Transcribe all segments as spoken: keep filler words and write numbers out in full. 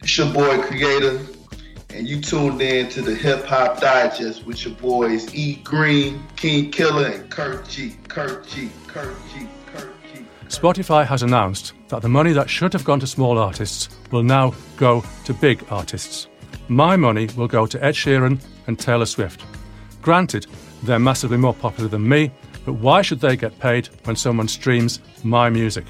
It's your boy Creator, and you tuned in to the Hip Hop Digest with your boys E Green, King Killer, and Kurt G. Kurt G. Kurt G. Kurt G. Spotify has announced that the money that should have gone to small artists will now go to big artists. My money will go to Ed Sheeran and Taylor Swift. Granted, they're massively more popular than me, but why should they get paid when someone streams my music?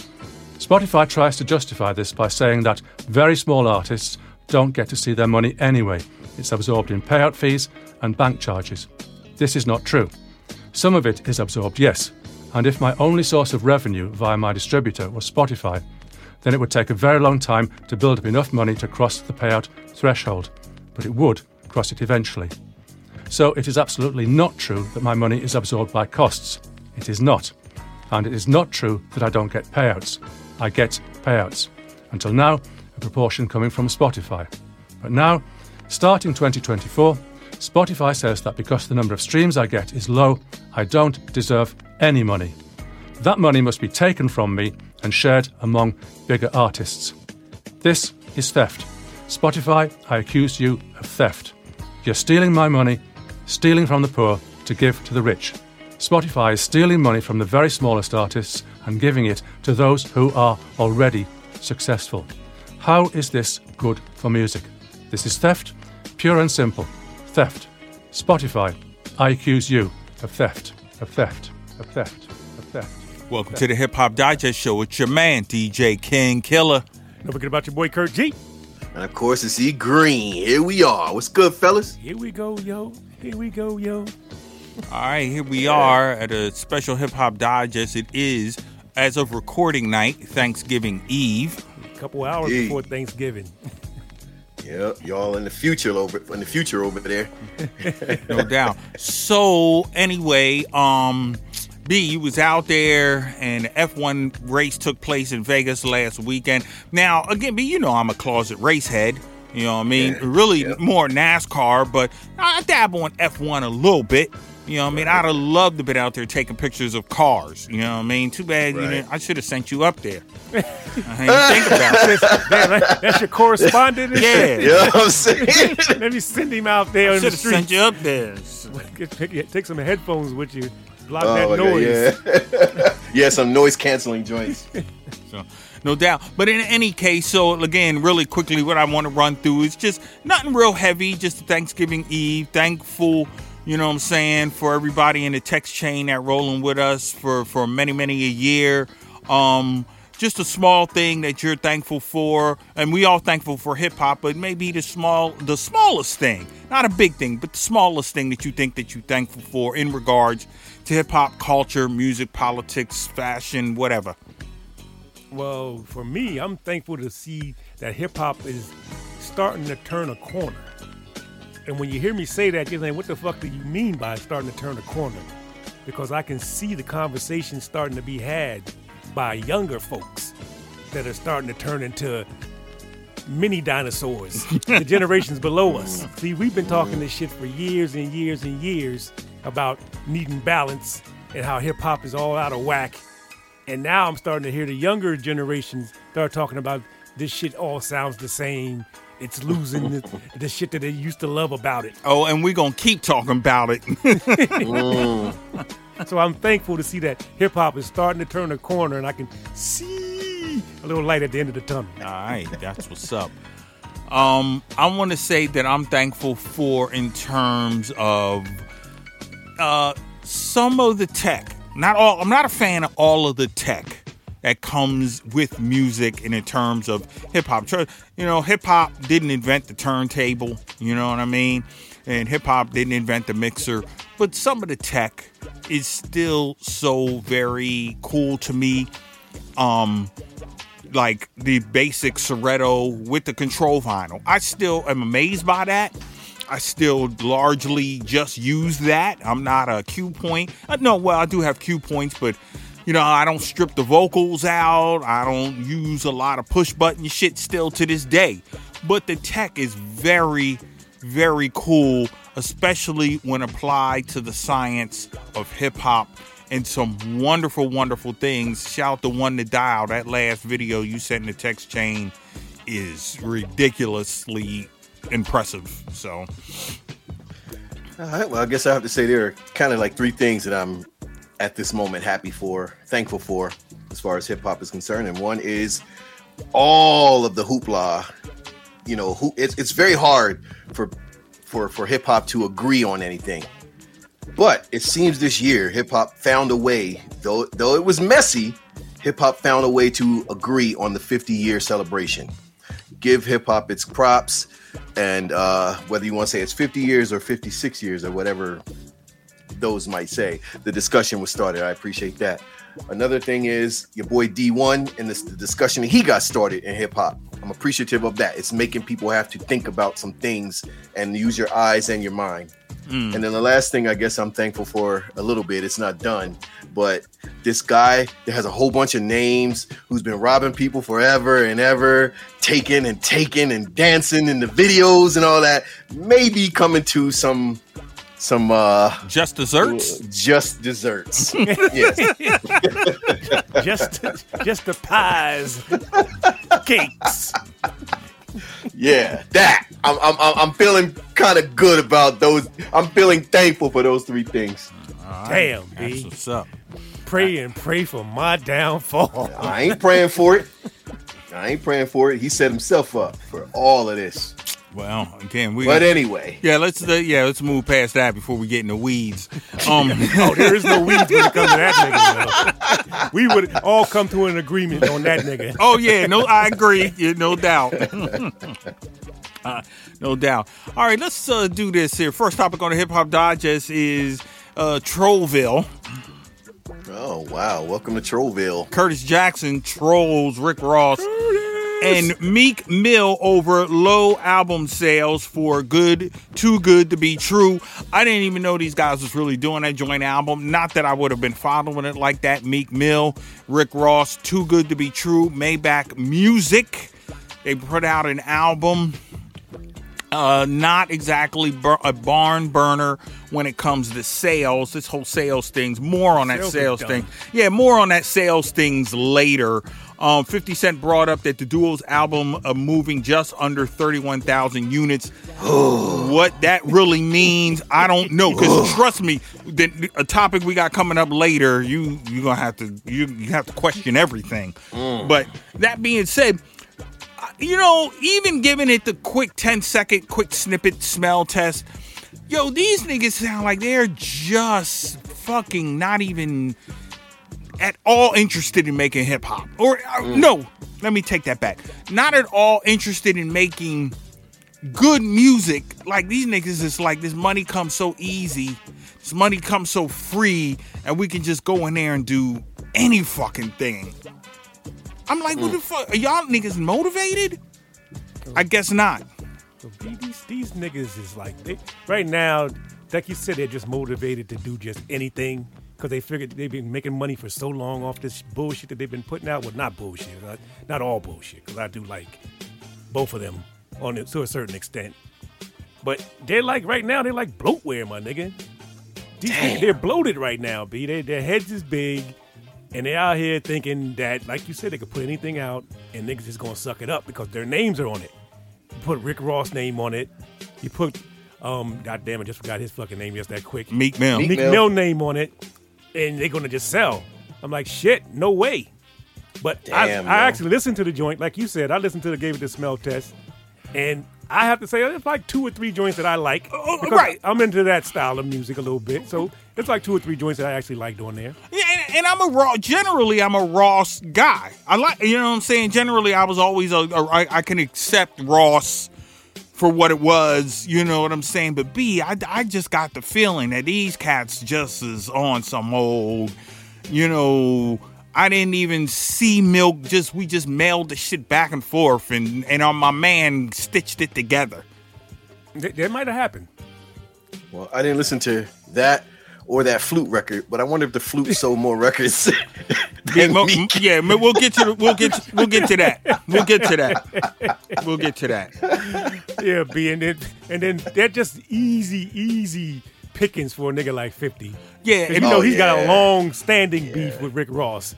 Spotify tries to justify this by saying that very small artists don't get to see their money anyway. It's absorbed in payout fees and bank charges. This is not true. Some of it is absorbed, yes, and if my only source of revenue via my distributor was Spotify, then it would take a very long time to build up enough money to cross the payout threshold, but it would cross it eventually. So it is absolutely not true that my money is absorbed by costs. It is not. And it is not true that I don't get payouts. I get payouts. Until now, a proportion coming from Spotify. But now, starting twenty twenty-four, Spotify says that because the number of streams I get is low, I don't deserve any money. That money must be taken from me and shared among bigger artists. This is theft. Spotify, I accuse you of theft. You're stealing my money, stealing from the poor to give to the rich. Spotify is stealing money from the very smallest artists and giving it to those who are already successful. How is this good for music? This is theft, pure and simple. Theft. Spotify, I accuse you of theft, of theft, of theft, of theft. Welcome theft. to the Hip Hop Digest Show. It's your man, D J King Killer. Don't forget about your boy Kurt G. And of course, it's E Green. Here we are. What's good, fellas? Here we go, yo. Here we go, yo. All right, here we are at a special Hip Hop Digest. It is, as of recording night, Thanksgiving Eve. A couple hours Eve. before Thanksgiving. Yep, y'all in the future over in the future over there. No doubt. So anyway, um, B, you was out there, and the F one race took place in Vegas last weekend. Now, again, B, you know I'm a closet race head. You know what I mean? Yeah, really yep. more NASCAR, but I dabble in F one a little bit. You know what I mean? I'd have loved to be out there taking pictures of cars. You know what I mean? Too bad right. you didn't, I should have sent you up there. I didn't think about it. Damn, that's your correspondent? Yeah. You know what I'm saying? Let me send him out there I on the street. sent you up there. Take, take some headphones with you. Block oh, that noise. God, yeah. yeah, some noise canceling joints. So, no doubt. But in any case, so again, really quickly, what I want to run through is just nothing real heavy, just Thanksgiving Eve. Thankful, you know what I'm saying, for everybody in the text chain that rolling with us for, for many, many a year. Um, just a small thing that you're thankful for. And we all thankful for hip hop, but maybe the small, the smallest thing, not a big thing, but the smallest thing that you think that you're thankful for in regards to hip hop culture, music, politics, fashion, whatever. Well, for me, I'm thankful to see that hip-hop is starting to turn a corner. And when you hear me say that, you're saying, what the fuck do you mean by starting to turn a corner? Because I can see the conversation starting to be had by younger folks that are starting to turn into mini dinosaurs, the generations below us. See, we've been talking this shit for years and years and years about needing balance and how hip-hop is all out of whack. And now I'm starting to hear the younger generations start talking about this shit all sounds the same. It's losing the, the shit that they used to love about it. Oh, and we're going to keep talking about it. mm. So I'm thankful to see that hip-hop is starting to turn a corner, and I can see a little light at the end of the tunnel. All right, that's what's up. Um, I want to say that I'm thankful for in terms of uh, some of the tech. Not all. I'm not a fan of all of the tech that comes with music and in terms of hip hop. You know, hip hop didn't invent the turntable. You know what I mean? And hip hop didn't invent the mixer. But some of the tech is still so very cool to me. Um, like the basic Soretto with the control vinyl. I still am amazed by that. I still largely just use that. I'm not a cue point. Uh, no, well, I do have cue points, but, you know, I don't strip the vocals out. I don't use a lot of push button shit still to this day. But the tech is very, very cool, especially when applied to the science of hip hop and some wonderful, wonderful things. Shout out to One to Dial. That last video you sent in the text chain is ridiculously impressive. So, all right. Well, I guess I have to say there are kind of like three things that I'm at this moment happy for, thankful for, as far as hip hop is concerned. And one is all of the hoopla. You know, who it's it's very hard for for for hip hop to agree on anything. But it seems this year hip hop found a way, though though it was messy, hip hop found a way to agree on the fifty year celebration. Give hip hop its props, and uh, whether you want to say it's fifty years or fifty-six years or whatever those might say, the discussion was started. I appreciate that. Another thing is your boy D one and this, the discussion he got started in hip hop. I'm appreciative of that. It's making people have to think about some things and use your eyes and your mind. Mm. And then the last thing I guess I'm thankful for a little bit, it's not done, but this guy that has a whole bunch of names who's been robbing people forever and ever, taking and taking and dancing in the videos and all that, maybe coming to some some uh just desserts just desserts yes just just the pies, cakes. Yeah, that I'm I'm I'm feeling kind of good about those. I'm feeling thankful for those three things. Right. Damn, That's B. what's up. Pray and pray for my downfall. I ain't praying for it. I ain't praying for it. He set himself up for all of this. Well, again, we. But anyway, yeah, let's uh, yeah, let's move past that before we get in the weeds. Um, oh, there is no weeds when it comes to that nigga. Though. We would all come to an agreement on that nigga. Oh yeah, no, I agree. Yeah, no doubt. uh, no doubt. All right, let's uh, do this here. First topic on the Hip Hop Digest is uh, Trollville. Oh wow! Welcome to Trollville. Curtis Jackson trolls Rick Ross and Meek Mill over low album sales for Good, Too Good to Be True. I didn't even know these guys was really doing that joint album. Not that I would have been following it like that. Meek Mill, Rick Ross, Too Good to Be True, Maybach Music. They put out an album. Uh, not exactly bur- a barn burner when it comes to sales. This whole sales thing's more on that sales, sales thing. Yeah, more on that sales things later. Um, fifty Cent brought up that the Duo's album uh, moving just under thirty-one thousand units. What that really means, I don't know. Because trust me, the, a topic we got coming up later, you you're gonna have to you, you have to question everything. Mm. But that being said, you know, even giving it the quick ten second quick snippet smell test, yo, these niggas sound like they're just fucking not even at all interested in making hip hop. Or uh, mm. no, let me take that back. Not at all interested in making good music. Like these niggas is like, this money comes so easy, this money comes so free, and we can just go in there and do any fucking thing. I'm like, mm. what the fuck? Are y'all niggas motivated? I guess not. So these, these niggas is like, they, right now, like you said, they're just motivated to do just anything because they figured they've been making money for so long off this bullshit that they've been putting out. Well, not bullshit, not, not all bullshit, because I do like both of them on it to a certain extent. But they're like, right now, they're like bloatware, my nigga. These niggas, they're bloated right now, B. They, their heads is big. And they're out here thinking that, like you said, they could put anything out and niggas just gonna suck it up because their names are on it. You put Rick Ross' name on it. You put, um, God damn it, just forgot his fucking name just that quick. Meek Mill. Meek, Meek Mill. Mill name on it. And they're gonna just sell. I'm like, shit, no way. But damn, I, I actually listened to the joint, like you said. I listened to the, gave it the smell test. And I have to say, there's like two or three joints that I like. Oh, right. I'm into that style of music a little bit. So it's like two or three joints that I actually liked on there. Yeah, and, and I'm a raw. Generally, I'm a Ross guy. I like, you know what I'm saying. Generally, I was always a, a I, I can accept Ross for what it was. You know what I'm saying. But B, I, I just got the feeling that these cats just is on some old, you know. I didn't even see Milk. Just we just mailed the shit back and forth, and and uh, my man stitched it together. That, that might have happened. Well, I didn't listen to that or that Flute record, but I wonder if the Flute sold more records. than Mo- yeah, we'll get to we'll get to, we'll get to that. We'll get to that. We'll get to that. Yeah, B, and then and then they're just easy, easy pickings for a nigga like fifty. Yeah, and you know oh, he's yeah. got a long standing yeah. beef with Rick Ross.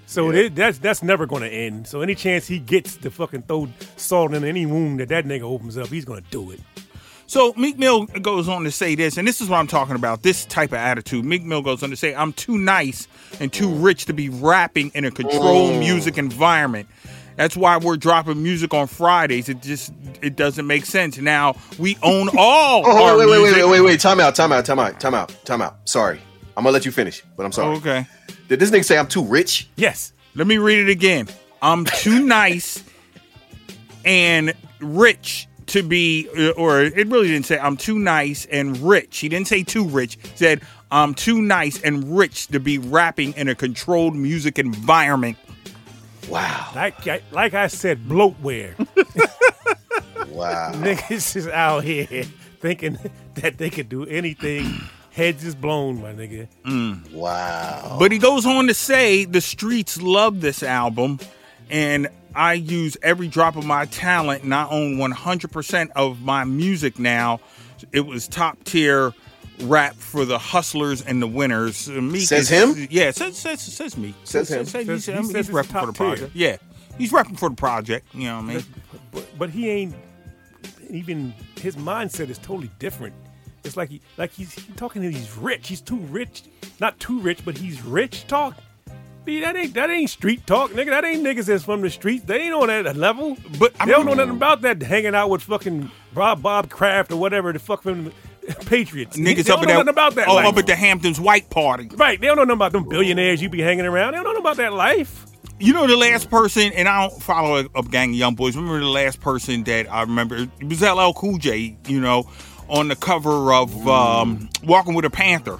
So Yeah. it, that's that's never going to end. So any chance he gets to fucking throw salt in any wound that that nigga opens up, he's going to do it. So Meek Mill goes on to say this, and this is what I'm talking about, this type of attitude. Meek Mill goes on to say, I'm too nice and too rich to be rapping in a controlled Mm. music environment. That's why we're dropping music on Fridays. It just, it doesn't make sense. Now, we own all Oh, our wait, wait, wait, music. wait, wait, wait. Time out, time out, time out, time out, time out. Sorry. I'm going to let you finish, but I'm sorry. Oh, okay. Did this nigga say I'm too rich? Yes. Let me read it again. I'm too nice and rich to be, or it really didn't say I'm too nice and rich. He didn't say too rich. He said I'm too nice and rich to be rapping in a controlled music environment. Wow. Like I, like I said, bloatware. Wow. Niggas is out here thinking that they could do anything. Heads is blown, my nigga. Wow. But he goes on to say the streets love this album, and I use every drop of my talent, and I own one hundred percent of my music now. It was top tier rap for the hustlers and the winners. Uh, Meek Says is- him? Yeah, says says says me. Says him. Says, Says- he's, he I mean, says he's it's repping for top the tier. project. Yeah, he's repping for the project. You know what I mean? But, but he ain't even his mindset is totally different. It's like he like he's, he's talking to he's rich. He's too rich, not too rich, but he's rich talk. B, that ain't that ain't street talk, nigga. That ain't niggas that's from the streets. They ain't on that level. But I they don't know mean- nothing about that. Hanging out with fucking Bob Bob Kraft or whatever the fuck from Patriots. Niggas they up don't at know that, nothing about that. oh, life. up at the Hamptons White Party. Right, they don't know nothing about them billionaires you be hanging around. They don't know nothing about that life. You know the last person, and I don't follow a, a gang of young boys. Remember the last person that I remember? It was L L Cool J. You know, on the cover of um, Walking with a Panther,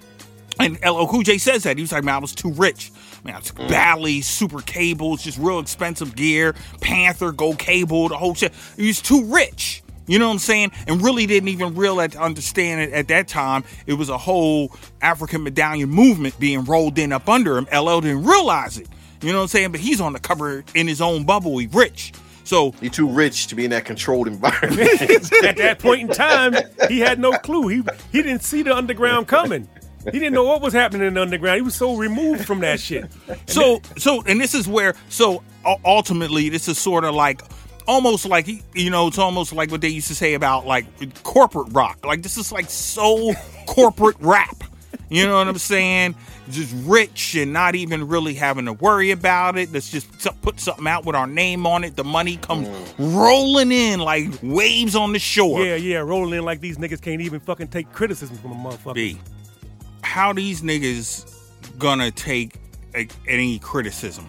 and L L Cool J says that he was like, "Man, I was too rich. Man, I took Bally, super cables, just real expensive gear, Panther, Go Cable, the whole shit. He was too rich." You know what I'm saying? And really didn't even realize, understand it at that time. It was a whole African medallion movement being rolled in up under him. L L didn't realize it. You know what I'm saying? But he's on the cover in his own bubble. He's rich. So You're too rich to be in that controlled environment. At that point in time, he had no clue. He he didn't see the underground coming. He didn't know what was happening in the underground. He was so removed from that shit. So, so, and this is where, so u- ultimately, this is sort of like, almost like, you know, it's almost like what they used to say about like corporate rock. Like, this is like so corporate rap. You know what I'm saying? Just rich and not even really having to worry about it. Let's just so- put something out with our name on it. The money comes rolling in like waves on the shore. Yeah, yeah, rolling in like these niggas can't even fucking take criticism from a motherfucker. B, how these niggas gonna take a, any criticism?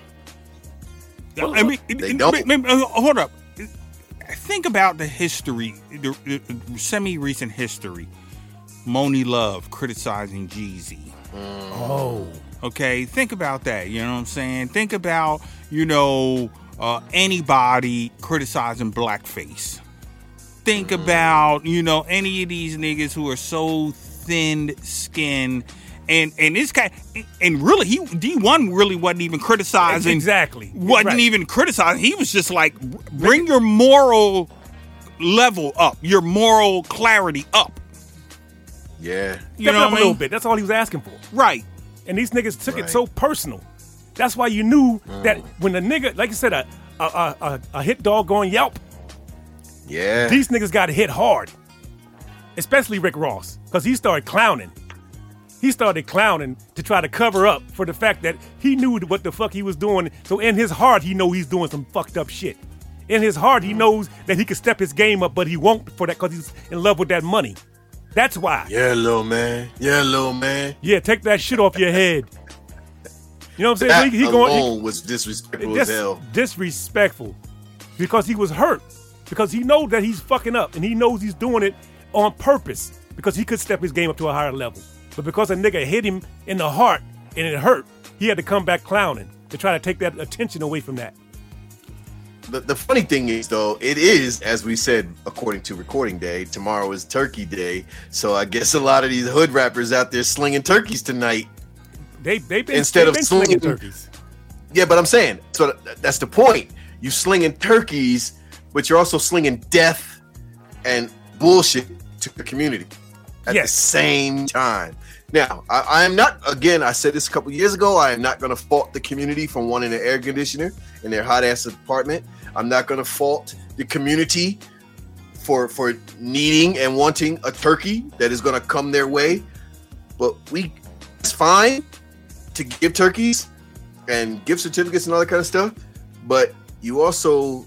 I mean, They it- don't. it- it- uh, hold up. Think about the history, the, the semi-recent history. Moni Love criticizing Jeezy. Oh. Okay, think about that. You know what I'm saying? Think about, you know, uh, anybody criticizing blackface. Think about, you know, any of these niggas who are so thin-skinned. And and this guy, and really, he D one really wasn't even criticizing. Exactly. Wasn't Right. even criticizing. He was just like, bring your moral level up, your moral clarity up. Yeah. You Step know it up what I a little mean? bit. That's all he was asking for. Right. And these niggas took Right. it so personal. That's why you knew Mm. that when a nigga, like you said, a a, a, a, a hit dog going Yelp, Yeah. these niggas got hit hard. Especially Rick Ross, because he started clowning. He started clowning to try to cover up for the fact that he knew what the fuck he was doing. So in his heart, he know he's doing some fucked up shit. In his heart, he knows that he could step his game up, but he won't for that because he's in love with that money. That's why. Yeah, little man. Yeah, little man. Yeah, take that shit off your head. You know what I'm That saying? He, he alone going he, was disrespectful dis- as hell. disrespectful because he was hurt because he knows that he's fucking up and he knows he's doing it on purpose because he could step his game up to a higher level. But because a nigga hit him in the heart and it hurt, he had to come back clowning to try to take that attention away from that. The, the funny thing is, though, it is, as we said, according to recording day, tomorrow is Turkey Day. So I guess a lot of these hood rappers out there slinging turkeys tonight. They they been, Instead they of been slinging slinging- turkeys. Yeah, but I'm saying, so that- that's the point. You slinging turkeys, but you're also slinging death and bullshit to the community. at Yes. the same time. Now, I, I am not, again, I said this a couple years ago, I am not going to fault the community for wanting an air conditioner in their hot-ass apartment. I'm not going to fault the community for for needing and wanting a turkey that is going to come their way. But we, it's fine to give turkeys and gift certificates and all that kind of stuff. But you also,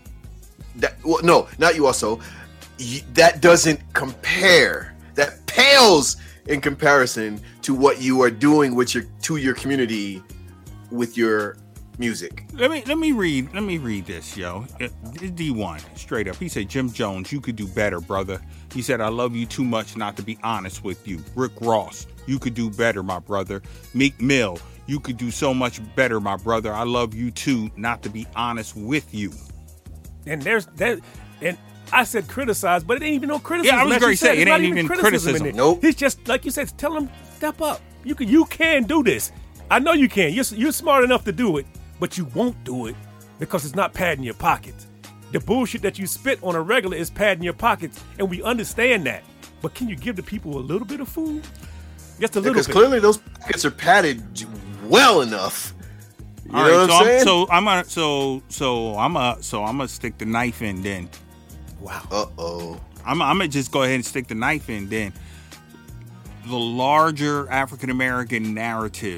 that well, no, not you also, you, that doesn't compare. That pales in comparison to what you are doing with your to your community with your music. Let me let me read let me read this, yo. It's D one, straight up. He said, Jim Jones, you could do better, brother. He said, I love you too much not to be honest with you. Rick Ross, you could do better, my brother. Meek Mill, you could do so much better, my brother. I love you too not to be honest with you. And there's that, and I said criticize, but it ain't even no criticism. Yeah, I was As going you to say, said, it it's not ain't even criticism. in it. Nope. He's just, like you said, tell him, step up. You can, you can do this. I know you can. You're, you're smart enough to do it, but you won't do it because it's not padding your pockets. The bullshit that you spit on a regular is padding your pockets, and we understand that. But can you give the people a little bit of food? Just a little Because bit. clearly those pockets are padded well enough. You All know right, what so I'm I'm saying? so I'm gonna so so I'm a so I'm gonna stick the knife in then. Wow. Uh-oh. I'm, I'm gonna just go ahead and stick the knife in then. The larger African American narrative,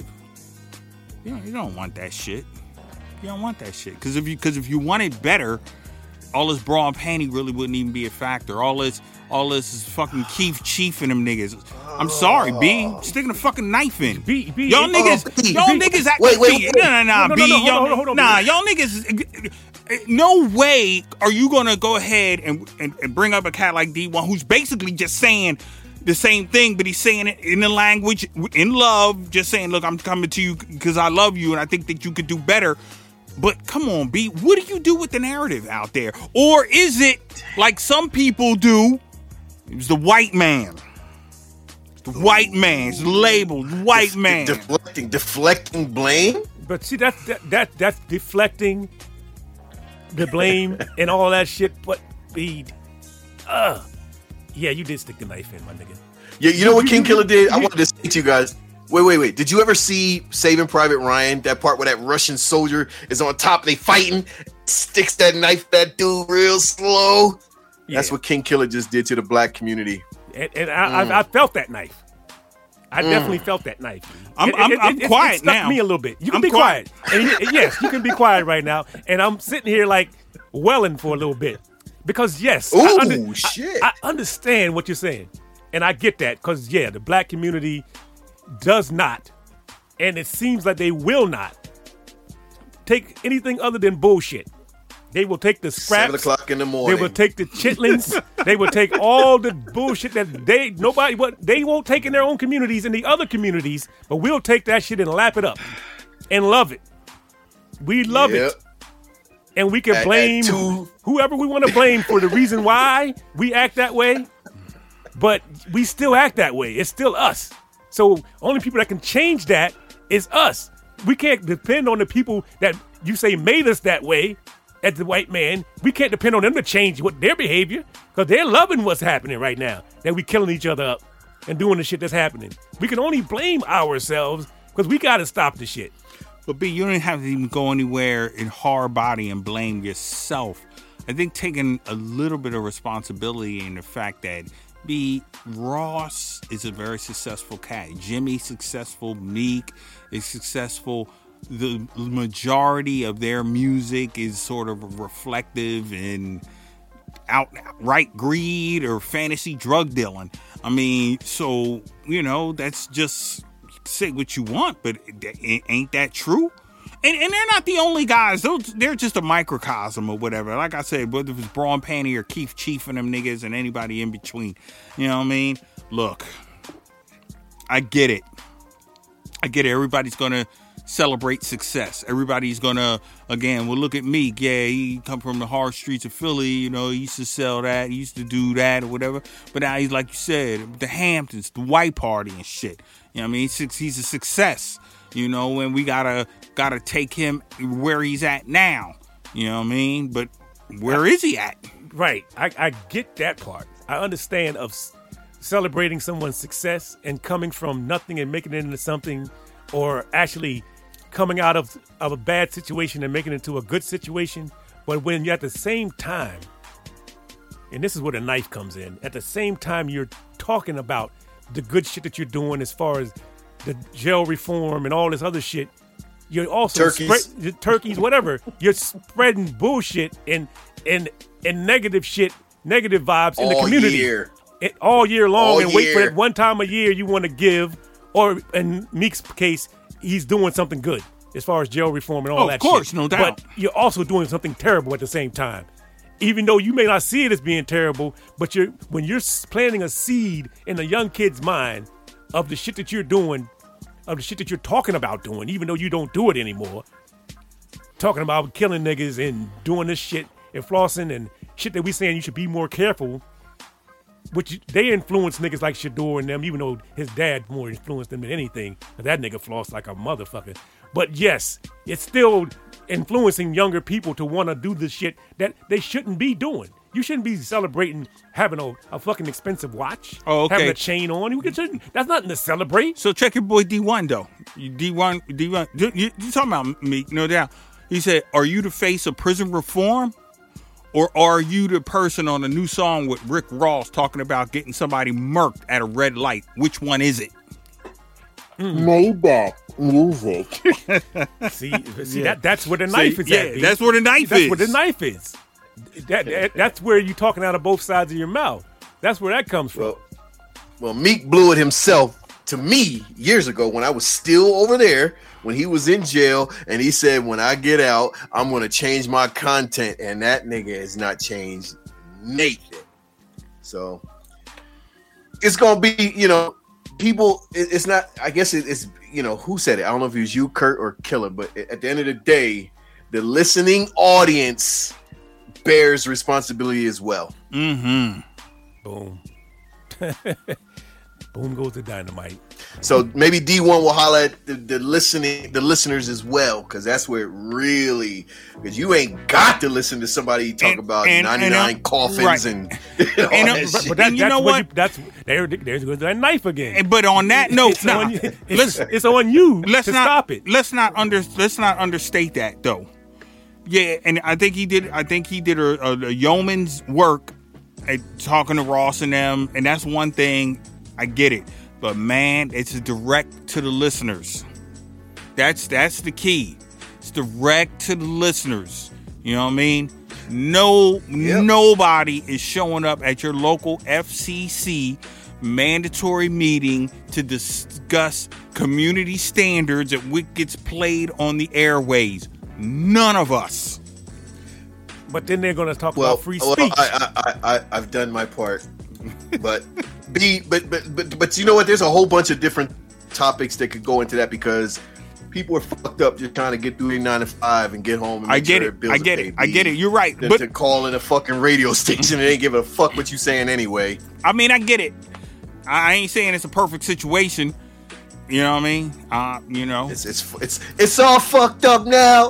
you know, you don't want that shit. You don't want that shit because if you because if you wanted better, all this bra and panty really wouldn't even be a factor. All this all this is fucking Keith Chief and them niggas. I'm sorry, B. Sticking a fucking knife in. B, B, y'all oh, niggas, B, y'all B. niggas act Wait, wait, B. wait. No, no, no, No, no, B. no, hold y'all, on, hold on, nah, B. y'all niggas. No way are you gonna go ahead and, and, and bring up a cat like D one who's basically just saying the same thing, but he's saying it in the language, in love, just saying, look, I'm coming to you because I love you and I think that you could do better. But come on, B, what do you do with the narrative out there? Or is it like some people do? It was the white man. The white man. It's labeled white Def- man. Deflecting, deflecting blame? But see, that's that, that that's deflecting the blame and all that shit. But B, uh, yeah, you did stick the knife in, my nigga. Yeah, you know what King you- Killer did? I you- wanted to say to you guys. Wait, wait, wait. Did you ever see Saving Private Ryan? That part where that Russian soldier is on top, they fighting, sticks that knife that dude real slow. That's Yeah. what King Killer just did to the black community. And, and I, Mm. I, I felt that knife. I definitely felt that knife. I'm- It- I'm- it- I'm it- it- quiet it stuck now. me a little bit. You can I'm be quiet. quiet. And you- yes, you can be quiet right now. And I'm sitting here like welling for a little bit because yes, I, Ooh, under- shit. I, I understand what you're saying, and I get that because yeah, the black community does not, and it seems like they will not take anything other than bullshit. They will take the scraps. Seven o'clock in the They morning. will take the chitlins. They will take all the bullshit that they nobody what they won't take in their own communities and the other communities, but we'll take that shit and lap it up and love it. We love Yep. it. And we can At- at blame two- whoever we want to blame for the reason why we act that way. But we still act that way. It's still us. So only people that can change that is us. We can't depend on the people that you say made us that way as the white man. We can't depend on them to change what their behavior because they're loving what's happening right now. That we killing each other up and doing the shit that's happening. We can only blame ourselves because we got to stop the shit. But B, you don't have to even go anywhere in hard body and blame yourself. I think taking a little bit of responsibility in the fact that B, Ross is a very successful cat. Jimmy's successful. Meek is successful. The majority of their music is sort of reflective and outright greed or fantasy drug dealing. I mean, so, you know, that's just say what you want, but ain't that true? And, and they're not the only guys. Those, they're just a microcosm or whatever. Like I said, whether it's Braun Panty or Keith Chief and them niggas and anybody in between. You know what I mean? Look, I get it. I get it. Everybody's going to celebrate success. Everybody's going to, again, well, look at Meek. Yeah, he come from the hard streets of Philly. You know, he used to sell that. He used to do that or whatever. But now he's, like you said, the Hamptons, the white party and shit. You know what I mean? He's, he's a success. You know, and we gotta gotta take him where he's at now. You know what I mean? But where is he at? Right. I, I get that part. I understand of s- celebrating someone's success and coming from nothing and making it into something, or actually coming out of, of a bad situation and making it into a good situation. But when you're at the same time, and this is where the knife comes in, at the same time you're talking about the good shit that you're doing as far as the jail reform and all this other shit, you're also turkeys, spread, turkeys, whatever. You're spreading bullshit and and and negative shit, negative vibes in the all community year. It, all year long, All and wait for year. that one time a year you want to give. Or in Meek's case, he's doing something good as far as jail reform and all Oh, that of course, shit. no doubt. But you're also doing something terrible at the same time. Even though you may not see it as being terrible, but you're when you're s- planting a seed in a young kid's mind of the shit that you're doing, of the shit that you're talking about doing, even though you don't do it anymore, talking about killing niggas and doing this shit and flossing and shit that we saying you should be more careful, which they influence niggas like Shador and them, even though his dad more influenced them than anything. That nigga flossed like a motherfucker. But yes, it's still influencing younger people to want to do the shit that they shouldn't be doing. You shouldn't be celebrating having a, a fucking expensive watch, Oh, okay. having a chain on. You can, that's nothing to celebrate. So check your boy D one though. You- D one, D one. You, you, you talking about me? No doubt. He said, "Are you the face of prison reform, or are you the person on a new song with Rick Ross talking about getting somebody murked at a red light? Which one is it?" Maybach music. See, see Yeah. that that's where the knife See, is yeah, at. B. that's where the knife that's is. where the knife is. That, that that's where you're talking out of both sides of your mouth. That's where that comes from. Well, well, Meek blew it himself to me years ago when I was still over there, when he was in jail, and he said, when I get out, I'm going to change my content, and that nigga has not changed Nathan. So it's going to be, you know, people, it, it's not, I guess it, it's, you know, who said it? I don't know if it was you, Kurt, or Killer, but at the end of the day, the listening audience bears responsibility as well. Mm-hmm. Boom. Boom goes the dynamite. So maybe D one will holler at the, the listening, the listeners as well, because that's where it really, because you ain't got to listen to somebody talk And- about and- ninety-nine and, uh, coffins right. and all And, uh, that but- shit. But that, And you that's know what? what? You, that's there. There's going to that knife again. And- But on that note, it's, nah, on, you- it's, let's it's on you let's to not stop it. Let's not under let's not understate that though. Yeah, and I think he did. I think he did a, a, a yeoman's work at talking to Ross and them, and that's one thing. I get it, but man, it's direct to the listeners. That's that's the key. It's direct to the listeners. You know what I mean? No, Yep. nobody is showing up at your local F C C mandatory meeting to discuss community standards and what gets played on the airways. None of us. But then they're going to talk well, about free well, speech. I, I, I, I, I've done my part, but B, but, but, but, but you know what? There's a whole bunch of different topics that could go into that because people are fucked up just trying to get through their nine to five and get home. And I make get sure their it. bills I are get paid, it. I B. get it. You're right. That But to call in a fucking radio station and they ain't give a fuck what you saying anyway. I mean, I get it. I I ain't saying it's a perfect situation. You know what I mean? Uh, you know. It's it's it's it's all fucked up now.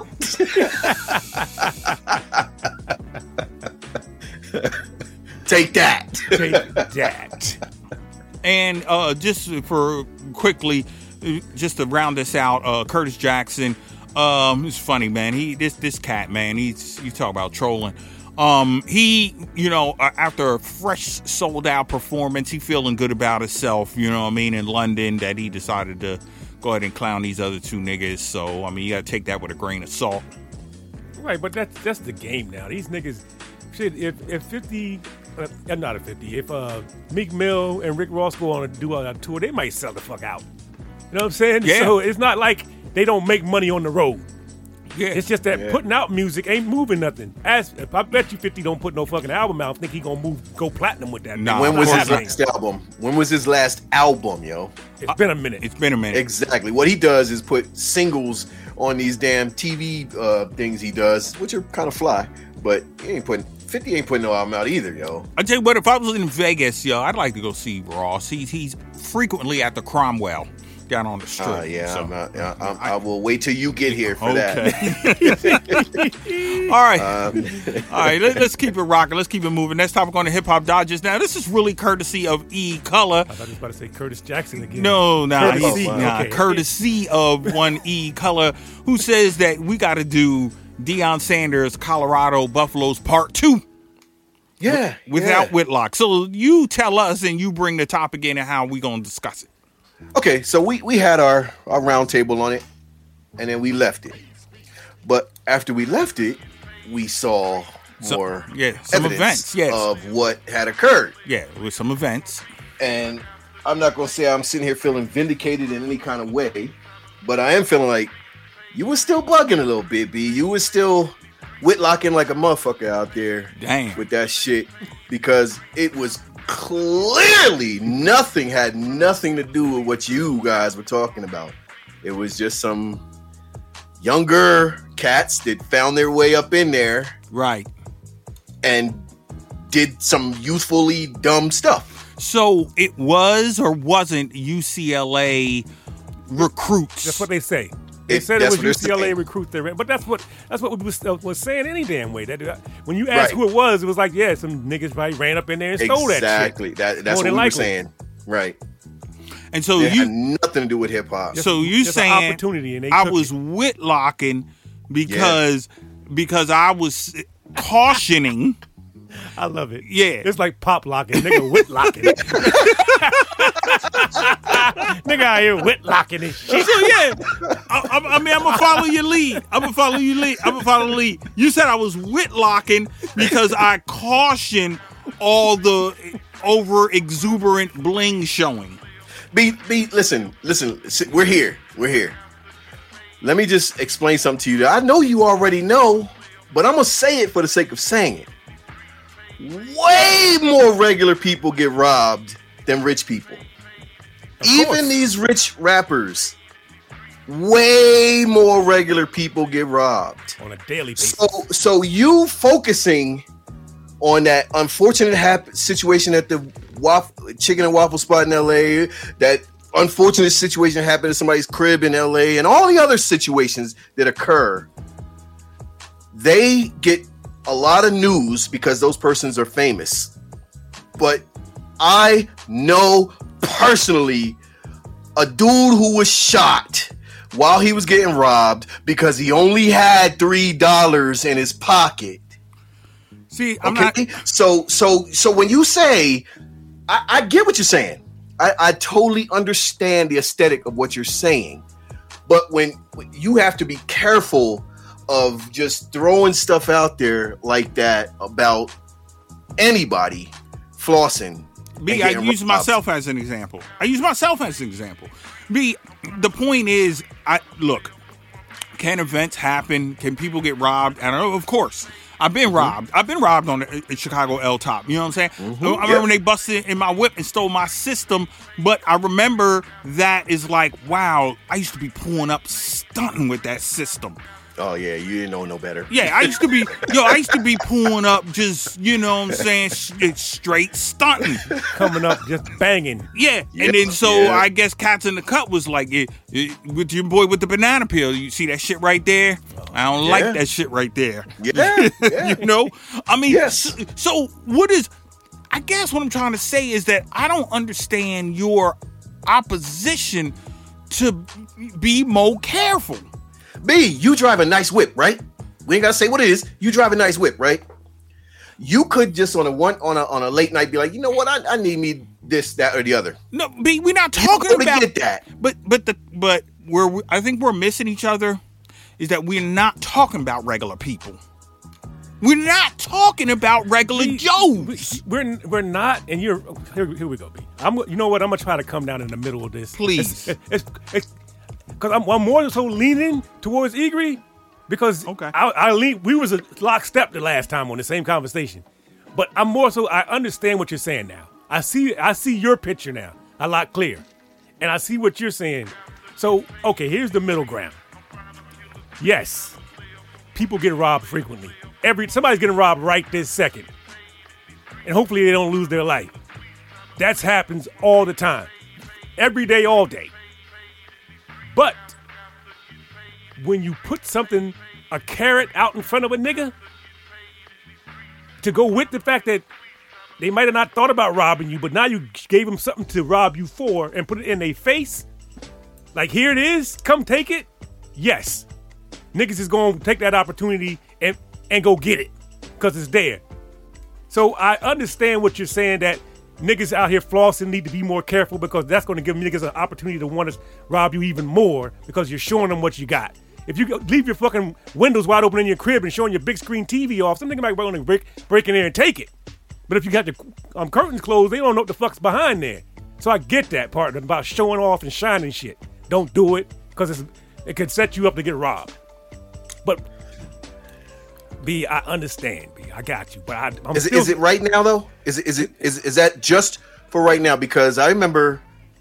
Take that. Take that. And uh, just for quickly, uh, just to round this out, uh, Curtis Jackson. Um, it's funny, man. He this this cat, man. He's you talk about trolling. Um, he, you know, uh, after a fresh sold out performance, he feeling good about himself. You know what I mean? In London, that he decided to go ahead and clown these other two niggas. So I mean, you got to take that with a grain of salt. Right, but that's that's the game now. These niggas, shit. If if fifty, uh, not a fifty. If uh, Meek Mill and Rick Ross go on a do a tour, they might sell the fuck out. You know what I'm saying? Yeah. So it's not like they don't make money on the road. Yeah, It's just that Yeah. putting out music ain't moving nothing. As if I bet you fifty don't put no fucking album out, I think he gonna move go platinum with that. Nah, It's When not was his happening. last album? When was his last album, yo? It's been a minute. it's been a minute. Exactly. What he does is put singles on these damn T V uh, things he does, which are kind of fly. But he ain't putting fifty ain't putting no album out either, yo. I tell you what, if I was in Vegas, yo, I'd like to go see Ross. He's he's frequently at the Cromwell. got on the street. Uh, yeah, so, I'm not, I, I'm, I will wait till you get here for okay. that. All right. Um, All right, let, let's keep it rocking. Let's keep it moving. Next topic on the Hip Hop Digest. Now, this is really courtesy of E. Color. I thought he was about to say Curtis Jackson again. No, nah, Courtesy. he's, nah Okay. courtesy of one E. Color, who says that we got to do Deion Sanders, Colorado Buffaloes Part Two. yeah, Without yeah. Whitlock. So you tell us and you bring the topic in and how we going to discuss it. Okay, so we, we had our, our round table on it, and then we left it. But after we left it, we saw So- more yeah, some evidence events, yes. of what had occurred. Yeah, with some events. And I'm not going to say I'm sitting here feeling vindicated in any kind of way, but I am feeling like you was still bugging a little bit, B. You was still whitlocking like a motherfucker out there. Damn. With that shit, because it was clearly nothing had nothing to do with what you guys were talking about. It was just some younger cats that found their way up in there Right. and did some youthfully dumb stuff. So it was or wasn't U C L A recruits. That's what they say. They It- said it that's was what they're U C L A saying. recruits. There, but that's what that's what we was, uh, was saying any damn way. That uh, when you asked Right. who it was, it was like, yeah, some niggas probably ran up in there and stole that shit. Exactly. That, that's More what than we were likely. saying. Right. and so It you had nothing to do with hip hop. so you Just an saying opportunity, and they I took was it. whitlocking because because I was cautioning. I love it. Yeah. It's like pop locking, nigga whitlocking. Nigga out here whitlocking and shit. So yeah, I, I, I mean, I'm gonna follow your lead. I'm gonna follow your lead. I'm gonna follow the lead. You said I was whitlocking because I cautioned all the over exuberant bling showing. B, B, listen, listen, listen, we're here. We're here. Let me just explain something to you that I know you already know, but I'm going to say it for the sake of saying it. Way more regular people get robbed than rich people. Even course. these rich rappers, way more regular people get robbed. On a daily basis. So, so you focusing on that unfortunate hap- situation at the waffle, chicken and waffle spot in L A, that unfortunate situation happened at somebody's crib in L A, and all the other situations that occur, they get a lot of news because those persons are famous. But I know personally a dude who was shot while he was getting robbed because he only had three dollars in his pocket. See, I'm Okay, not. so so so when you say, I, I get what you're saying. I, I totally understand the aesthetic of what you're saying, but when, when you have to be careful of just throwing stuff out there like that about anybody flossing. B, and I getting use robbed. myself as an example. I use myself as an example. B, the point is, I look. Can events happen? Can people get robbed? I don't know. Of course. I've been Mm-hmm. robbed. I've been robbed on the in Chicago L Top. You know what I'm saying? Mm-hmm. I remember Yep. when they busted in my whip and stole my system. But I remember that is like, wow, I used to be pulling up stunting with that system. Oh yeah, you didn't know no better. Yeah, I used to be, yo, I used to be pulling up just, you know what I'm saying, sh- straight stunting. Coming up, just banging. Yeah, Yeah, and then so yeah. I guess Cats in the Cut was like, eh, eh, with your boy with the banana peel, you see that shit right there? I don't Yeah. like that shit right there. Yeah, yeah. You know? I mean, Yes. so, so what is, I guess what I'm trying to say is that I don't understand your opposition to be more careful. B, you drive a nice whip, right? We ain't gotta say what it is. You drive a nice whip, right? You could just on a one on a on a late night be like, you know what? I, I need me this, that, or the other. No, B, we're not talking Let me about get that. But but the but where we, I think we're missing each other is that we're not talking about regular people. We're not talking about regular We- Joes. we- We're we're not, and you're here. Here we go, B. I'm. You know what? I'm gonna try to come down in the middle of this, Please. It's, it's, it's, Cause I'm, I'm more so leaning towards Egri, because Okay. I, I lean. We was a lockstep the last time on the same conversation, but I'm more so. I understand what you're saying now. I see. I see your picture now a lot clearer, and I see what you're saying. So okay, here's the middle ground. Yes, people get robbed frequently. Every somebody's getting robbed right this second, and hopefully they don't lose their life. That happens all the time, every day, all day. But when you put something, a carrot out in front of a nigga, to go with the fact that they might have not thought about robbing you, but now you gave them something to rob you for and put it in their face, like, here it is, come take it. Yes, niggas is going to take that opportunity and, and go get it because it's there. So I understand what you're saying, that niggas out here flossing need to be more careful, because that's going to give niggas an opportunity to want to rob you even more because you're showing them what you got. If you leave your fucking windows wide open in your crib and showing your big screen T V off, some nigga might want to break, break in there and take it. But if you got the um, curtains closed, they don't know what the fuck's behind there. So I get that part about showing off and shining shit. Don't do it, because it could set you up to get robbed. But B, I understand. B, I got you. But I, I'm is, it, still... is it right now though? Is it is it is is that just for right now? Because I remember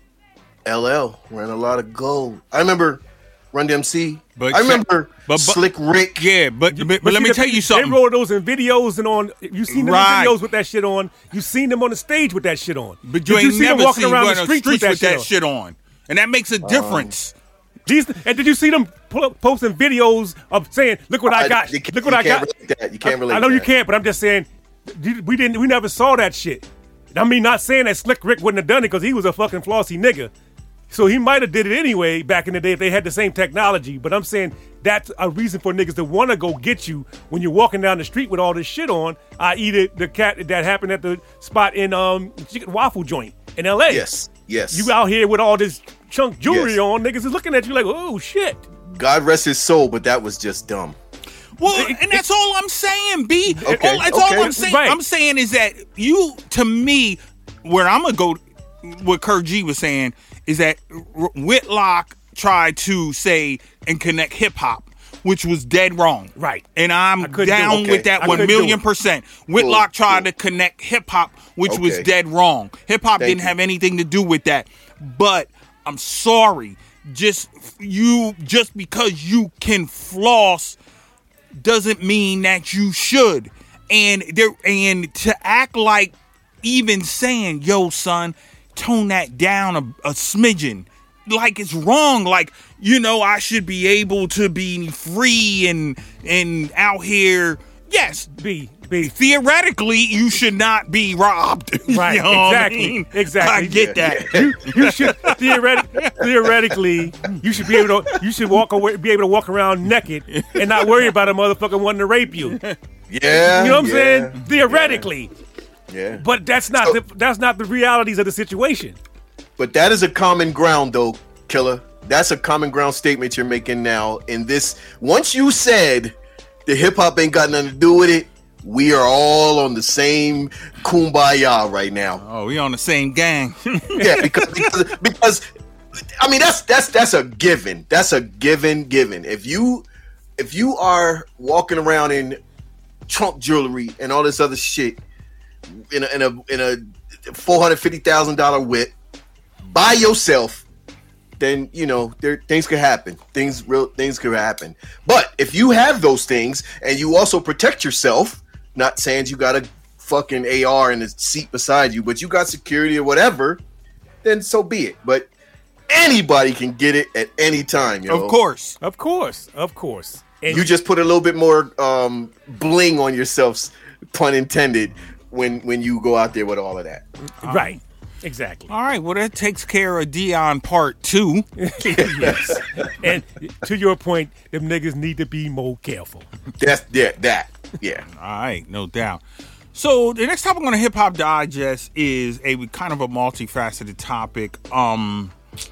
L L ran a lot of gold. I remember Run D M C. But I remember but, but, Slick Rick. Yeah, but but, but, but let me tell you something. They roll those in videos and on. You seen them right. in videos with that shit on. You seen them on the stage with that shit on. But you did ain't you see never them walking seen around one the on streets, streets with that, with shit, that on. shit on, and that makes a difference. Um, These, and did you see them pull up, posting videos of saying, "Look what I, I got! Look what I got!" That. You can't relate. I, I know that. you can't, but I'm just saying, we didn't. We never saw that shit. I mean, not saying that Slick Rick wouldn't have done it because he was a fucking flossy nigga. So he might have did it anyway back in the day if they had the same technology. But I'm saying that's a reason for niggas to want to go get you when you're walking down the street with all this shit on. that is the, the cat that happened at the spot in um Chicken Waffle Joint in L A. Yes, yes. You out here with all this chunk jewelry yes. on, niggas is looking at you like, oh shit. God rest his soul, but that was just dumb. Well, and that's all I'm saying, B. Okay, all, that's okay. all I'm saying. Right. I'm saying is that you, to me, where I'm gonna go, what Kurt G was saying is that Whitlock tried to say and connect hip hop, which was dead wrong. Right. And I'm down okay. with that I one million percent. Whitlock cool, tried cool. to connect hip hop, which okay. was dead wrong. Hip hop didn't you. have anything to do with that. But I'm sorry, just you just because you can floss doesn't mean that you should. And there and to act like even saying, yo, son, tone that down a, a smidgen. Like it's wrong. Like, you know, I should be able to be free and and out here. Yes, B, B. Theoretically, you should not be robbed. Right, You know exactly, I mean? exactly. I get that. You, you should theoretic, theoretically, you should be able to, you should walk away, be able to walk around naked and not worry about a motherfucker wanting to rape you. Yeah, You know what I'm yeah, saying? Theoretically, yeah. but that's not So- the, that's not the realities of the situation. But that is a common ground, though, Killer. That's a common ground statement you're making now. In this, once you said the hip hop ain't got nothing to do with it, we are all on the same kumbaya right now. Oh, we on the same gang. Yeah, because, because because I mean that's that's that's a given. That's a given given. If you if you are walking around in Trump jewelry and all this other shit in a in a in a four hundred fifty thousand dollar whip by yourself, then you know there things could happen. Things real things could happen. But if you have those things and you also protect yourself, not saying you got a fucking A R in the seat beside you, but you got security or whatever, then so be it. But anybody can get it at any time, you know? Of course. Of course, of course. And You just put a little bit more um, bling on yourselves, pun intended, when when you go out there with all of that. right, exactly. All right. Well, that takes care of Dion part two. Yes. And to your point, them niggas need to be more careful. That's yeah, that. Yeah. All right, no doubt. So the next topic on the Hip Hop Digest is a kind of a multifaceted topic. Um,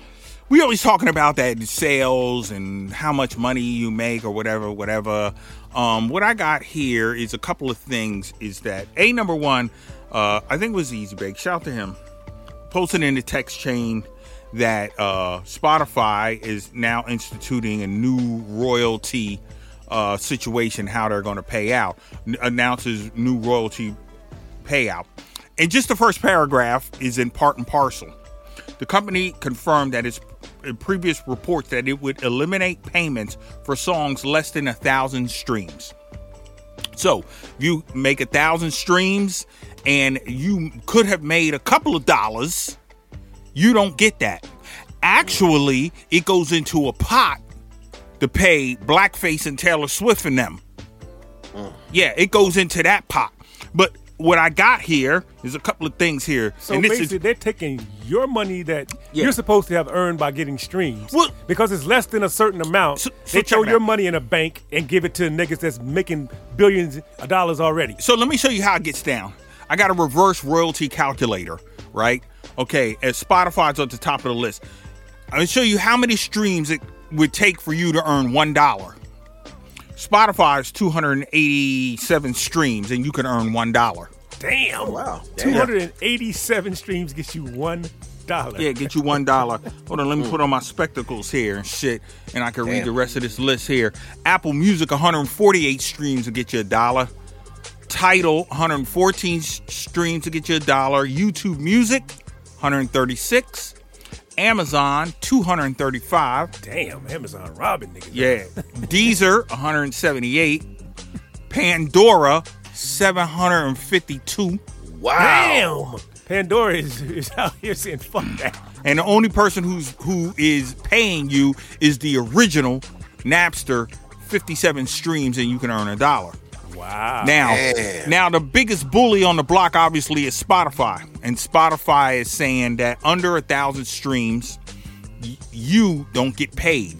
we always talking about that sales and how much money you make or whatever, whatever. Um, what I got here is a couple of things. Is that a number one? Uh, I think it was Easy Bake. Shout out to him. Posted in the text chain that uh, Spotify is now instituting a new royalty Uh, situation, how they're going to pay out, N- announces new royalty payout. And just the first paragraph is in part and parcel. The company confirmed that its in previous reports that it would eliminate payments for songs less than a thousand streams. So if you make a thousand streams and you could have made a couple of dollars, you don't get that. Actually, it goes into a pot to pay Blackface and Taylor Swift and them. Mm. Yeah, it goes into that pot. But what I got here is a couple of things here. So and this basically, is, they're taking your money that Yeah. you're supposed to have earned by getting streams. Well- because it's less than a certain amount. So- so they check throw it your out. money in a bank and give it to niggas that's making billions of dollars already. So let me show you how it gets down. I got a reverse royalty calculator, right? Okay, as Spotify's at the top of the list. I'm gonna show you how many streams it would take for you to earn one dollar. Spotify's two hundred eighty-seven streams, and you can earn one dollar. Damn. Wow. two hundred eighty-seven streams gets you one dollar. Yeah, get you one dollar. Hold on, let me put on my spectacles here and shit, and I can read Damn. the rest of this list here. Apple Music, one hundred forty-eight streams will get you a dollar. Tidal, one hundred fourteen s- streams to get you a dollar. YouTube Music, one hundred thirty-six. Amazon, two hundred thirty-five. Damn, Amazon robbing niggas. Yeah. Deezer, one hundred seventy-eight. Pandora, seven hundred fifty-two. Wow. Damn. Pandora is, is out here saying fuck that. And the only person who's who is paying you is the original Napster, fifty-seven streams, and you can earn a dollar. Wow. Now, Damn. now the biggest bully on the block obviously is Spotify, and Spotify is saying that under a thousand streams, y- you don't get paid.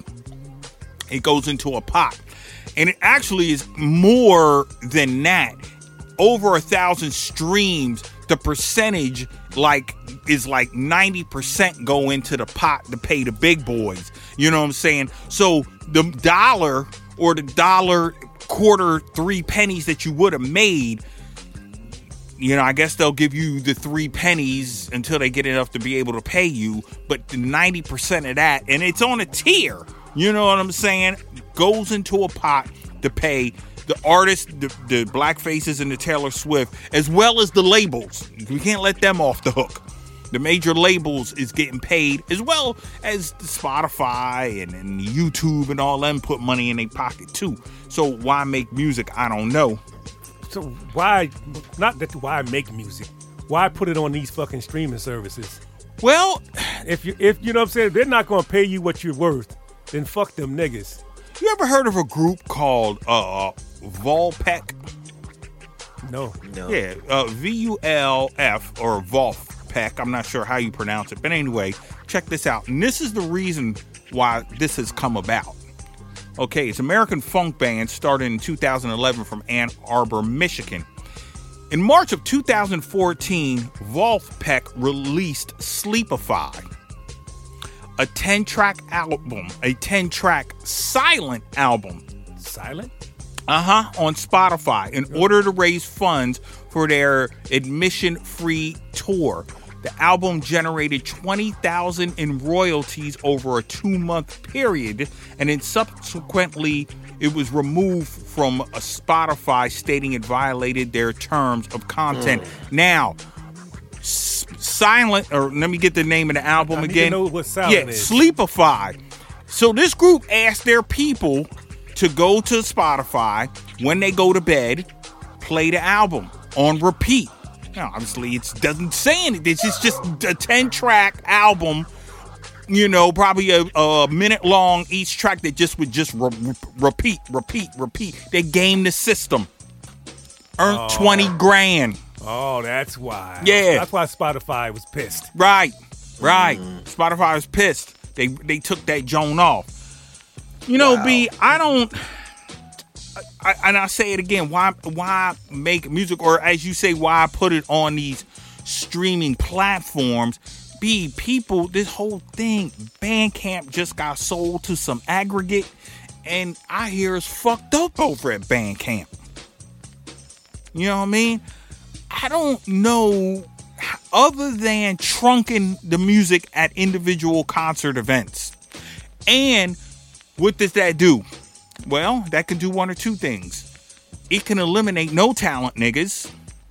It goes into a pot, and it actually is more than that. Over a thousand streams, the percentage like is like ninety percent go into the pot to pay the big boys. You know what I'm saying? So the dollar or the dollar quarter three pennies that you would have made, you know, I guess they'll give you the three pennies until they get enough to be able to pay you. But the ninety percent of that, and it's on a tier, you know what I'm saying, goes into a pot to pay the artists, the, the Blackfaces and the Taylor Swift, as well as the labels. We can't let them off the hook. The major labels is getting paid, as well as the Spotify and, and YouTube and all them put money in their pocket too. So why make music? I don't know. So why, not that why make music? Why put it on these fucking streaming services? Well, If you, if you know what I'm saying, they're not going to pay you what you're worth, then fuck them niggas. you ever heard of a group called uh, Volpec? No. No. Yeah, uh, V U L F or Volpec. I'm not sure how you pronounce it. But anyway, check this out. And this is the reason why this has come about. Okay, it's an American funk band started in two thousand eleven from Ann Arbor, Michigan. In March of two thousand fourteen, Volpec released Sleepify, a ten-track album, a ten-track silent album. Silent? Uh-huh, on Spotify in order to raise funds for their admission-free tour. The album generated twenty thousand dollars in royalties over a two-month period, and then subsequently it was removed from a Spotify, stating it violated their terms of content. Mm. Now, S- Silent, or let me get the name of the album I need to again. know what Silent yeah, is. Sleepify. So this group asked their people to go to Spotify when they go to bed, play the album on repeat. Now, obviously, it doesn't say anything. It's just, just a ten-track album, you know, probably a, a minute long each track that just would just re- re- repeat, repeat, repeat. They game the system. Earned Oh. twenty grand. Oh, that's why. Yeah. That's why Spotify was pissed. Right, right. Spotify was pissed. They they took that Joan off. You know, Wow. B, I don't. I, and I say it again. Why why make music, or as you say, why put it on these streaming platforms? B, people, this whole thing, Bandcamp just got sold to some aggregate, and I hear it's fucked up over at Bandcamp. You know what I mean? I don't know, other than trunking the music at individual concert events. And what does that do? Well, that can do one or two things. It can eliminate no talent niggas,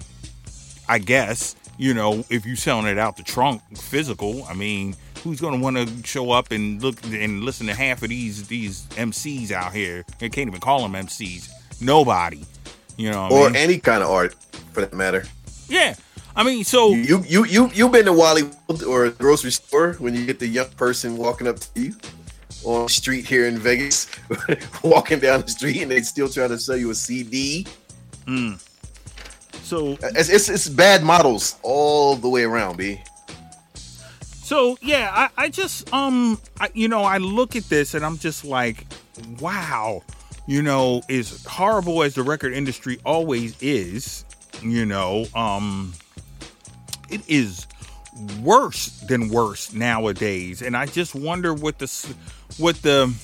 I guess. You know, if you selling it out the trunk, physical, I mean, who's going to want to show up and look and listen to half of these these M Cs out here? They can't even call them M Cs. Nobody. You know what Or I mean? any kind of art, for that matter. Yeah. I mean, so you you you you been to Wally World or a grocery store when you get the young person walking up to you on the street here in Vegas, walking down the street and they still trying to sell you a C D. Mm. So it's, it's it's bad models all the way around, B. So yeah, I, I just um I, you know I look at this and I'm just like, wow, you know, as horrible as the record industry always is, you know, um, it is worse than worse nowadays, and I just wonder what the what the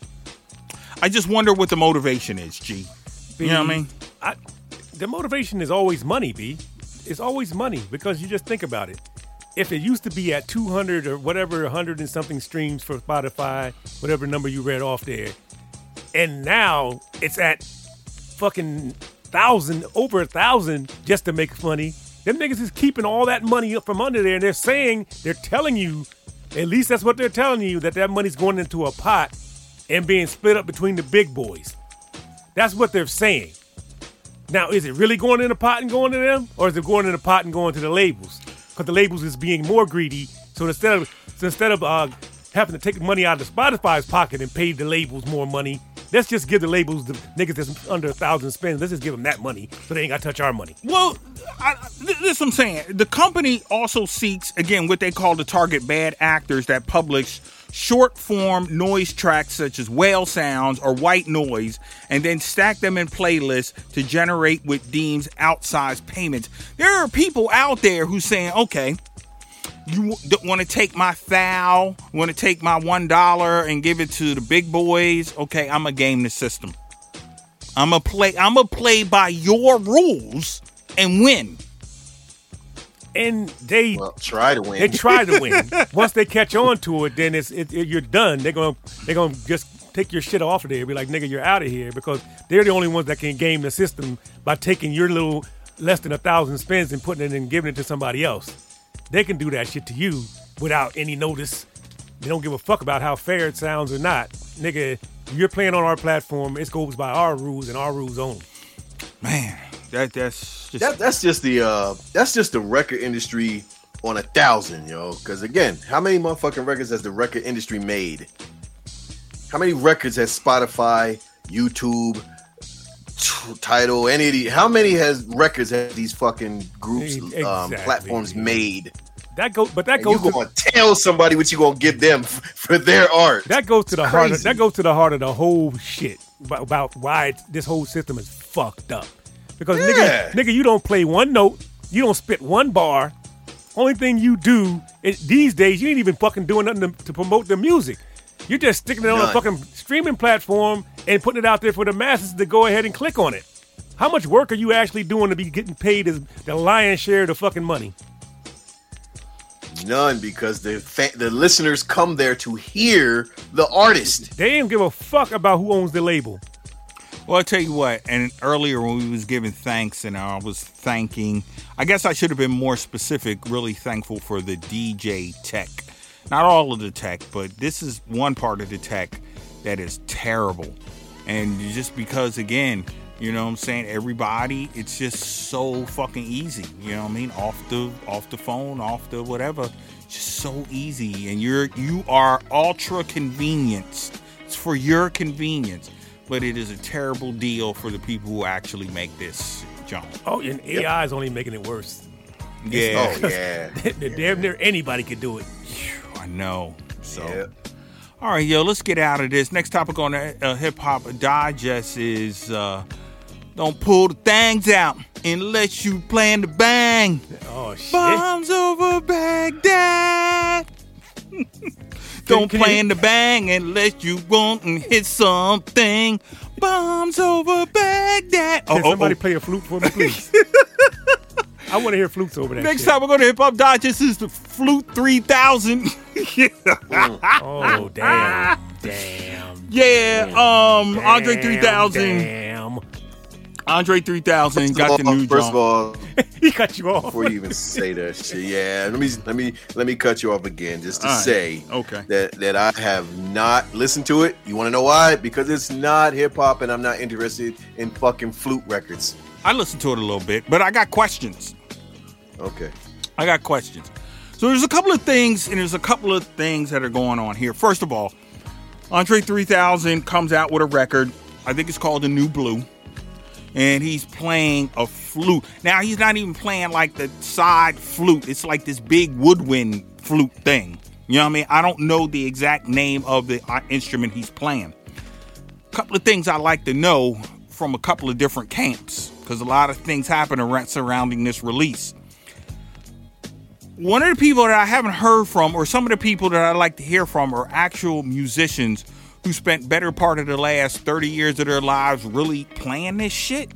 I just wonder what the motivation is, G. B, you know what I mean? I, the motivation is always money, B. It's always money because you just think about it. If it used to be at two hundred or whatever, one hundred and something streams for Spotify, whatever number you read off there, and now it's at fucking thousand, over a thousand just to make money. Them niggas is keeping all that money up from under there, and they're saying, they're telling you, at least that's what they're telling you, that that money's going into a pot and being split up between the big boys. That's what they're saying. Now, is it really going in a pot and going to them, or is it going in a pot and going to the labels? Because the labels is being more greedy. So instead of so instead of uh, having to take money out of Spotify's pocket and pay the labels more money, let's just give the labels, the niggas that's under a thousand spends, let's just give them that money so they ain't got to touch our money. Well, I, this is what I'm saying. The company also seeks, again, what they call to target bad actors that publish short-form noise tracks such as whale sounds or white noise and then stack them in playlists to generate what deems outsized payments. There are people out there who saying, okay, you want to take my foul, want to take my one dollar and give it to the big boys? Okay, I'm going to game the system. I'm going to play, I'm going to play by your rules and win. And they well, try to win. They try to win. Once they catch on to it, then it's it, it, you're done. They're gonna they're gonna just take your shit off of there. Be like, nigga, you're out of here, because they're the only ones that can game the system by taking your little less than a thousand spins and putting it and giving it to somebody else. They can do that shit to you without any notice. They don't give a fuck about how fair it sounds or not, nigga. You're playing on our platform. It goes by our rules and our rules only. Man. That that's just that, that's just the uh that's just the record industry on a thousand, yo. Because again, how many motherfucking records has the record industry made? How many records has Spotify, YouTube, Tidal, any of these? How many has records have these fucking groups, exactly. um, platforms made? That goes, but that and goes. You gonna to, tell somebody what you gonna give them f- for their art? That goes to it's the crazy. heart. Of, that goes to the heart of the whole shit about, about why it's, this whole system is fucked up. Because yeah. nigga, nigga, you don't play one note, you don't spit one bar. Only thing you do is, these days, you ain't even fucking doing nothing to, to promote the music. You're just sticking it on None. a fucking streaming platform and putting it out there for the masses to go ahead and click on it. How much work are you actually doing to be getting paid as the lion's share of the fucking money? None, because the fa- the listeners come there to hear the artist. They ain't give a fuck about who owns the label. Well, I tell you what, and earlier when we was giving thanks and I was thanking, I guess I should have been more specific, really thankful for the D J tech. Not all of the tech, but this is one part of the tech that is terrible. And just because, again, you know what I'm saying, everybody, it's just so fucking easy. You know what I mean? Off the off the phone, off the whatever. Just so easy. And you're you are ultra convenienced. It's for your convenience. But it is a terrible deal for the people who actually make this jump. Oh, and A I is only making it worse. Yeah. Oh, yeah. Damn near anybody could do it. I know. So, Yep. All right, yo, let's get out of this. Next topic on the uh, Hip Hop Digest is uh, don't pull the things out unless you plan to bang. Oh, shit. Bombs over Baghdad. Don't can plan you- to bang unless you want and hit something. Bombs over Baghdad. Can Oh, oh, somebody oh. play a flute for me, please? I want to hear flutes over that Next shit. time we're going to Hip Hop Digest is the Flute three thousand. Oh, damn. Damn. Yeah, um, Andre Damn, three thousand. Damn. Andre three thousand First got of the all- new First jump. of all, He cut you off. before you even say that shit, yeah, let me let me let me cut you off again just to All right. say Okay. that that I have not listened to it. You want to know why? Because it's not hip hop, and I'm not interested in fucking flute records. I listened to it a little bit, but I got questions. Okay. I got questions. So there's a couple of things, and there's a couple of things that are going on here. First of all, Andre three thousand comes out with a record. I think it's called The New Blue. And he's playing a flute. Now, he's not even playing like the side flute. It's like this big woodwind flute thing. You know what I mean? I don't know the exact name of the instrument he's playing. A couple of things I like to know from a couple of different camps, because a lot of things happen around surrounding this release. One of the people that I haven't heard from, or some of the people that I like to hear from, are actual musicians who spent better part of the last thirty years of their lives really playing this shit.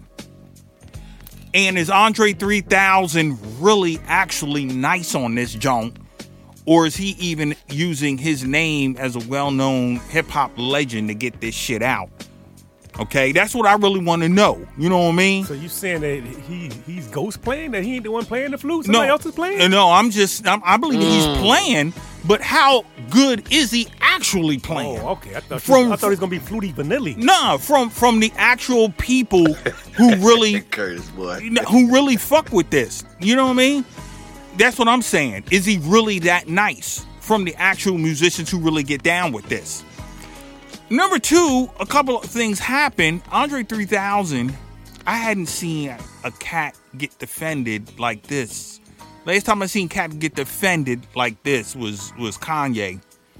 And is Andre three thousand really actually nice on this joint? Or is he even using his name as a well-known hip-hop legend to get this shit out? Okay, that's what I really want to know. You know what I mean? So you saying that he he's ghost playing? That he ain't the one playing the flute? Somebody no, else is playing? No, I'm just, I'm, I believe mm. he's playing, but how good is he actually playing? Oh, okay. I thought, from, you, I thought he was going to be Flutie Vanilli. Nah, from, from the actual people who really, Curtis, boy. who really fuck with this. You know what I mean? That's what I'm saying. Is he really that nice? From the actual musicians who really get down with this. Number two, a couple of things happened. Andre three thousand, I hadn't seen a, a cat get defended like this. Last time I seen cat get defended like this was, was Kanye.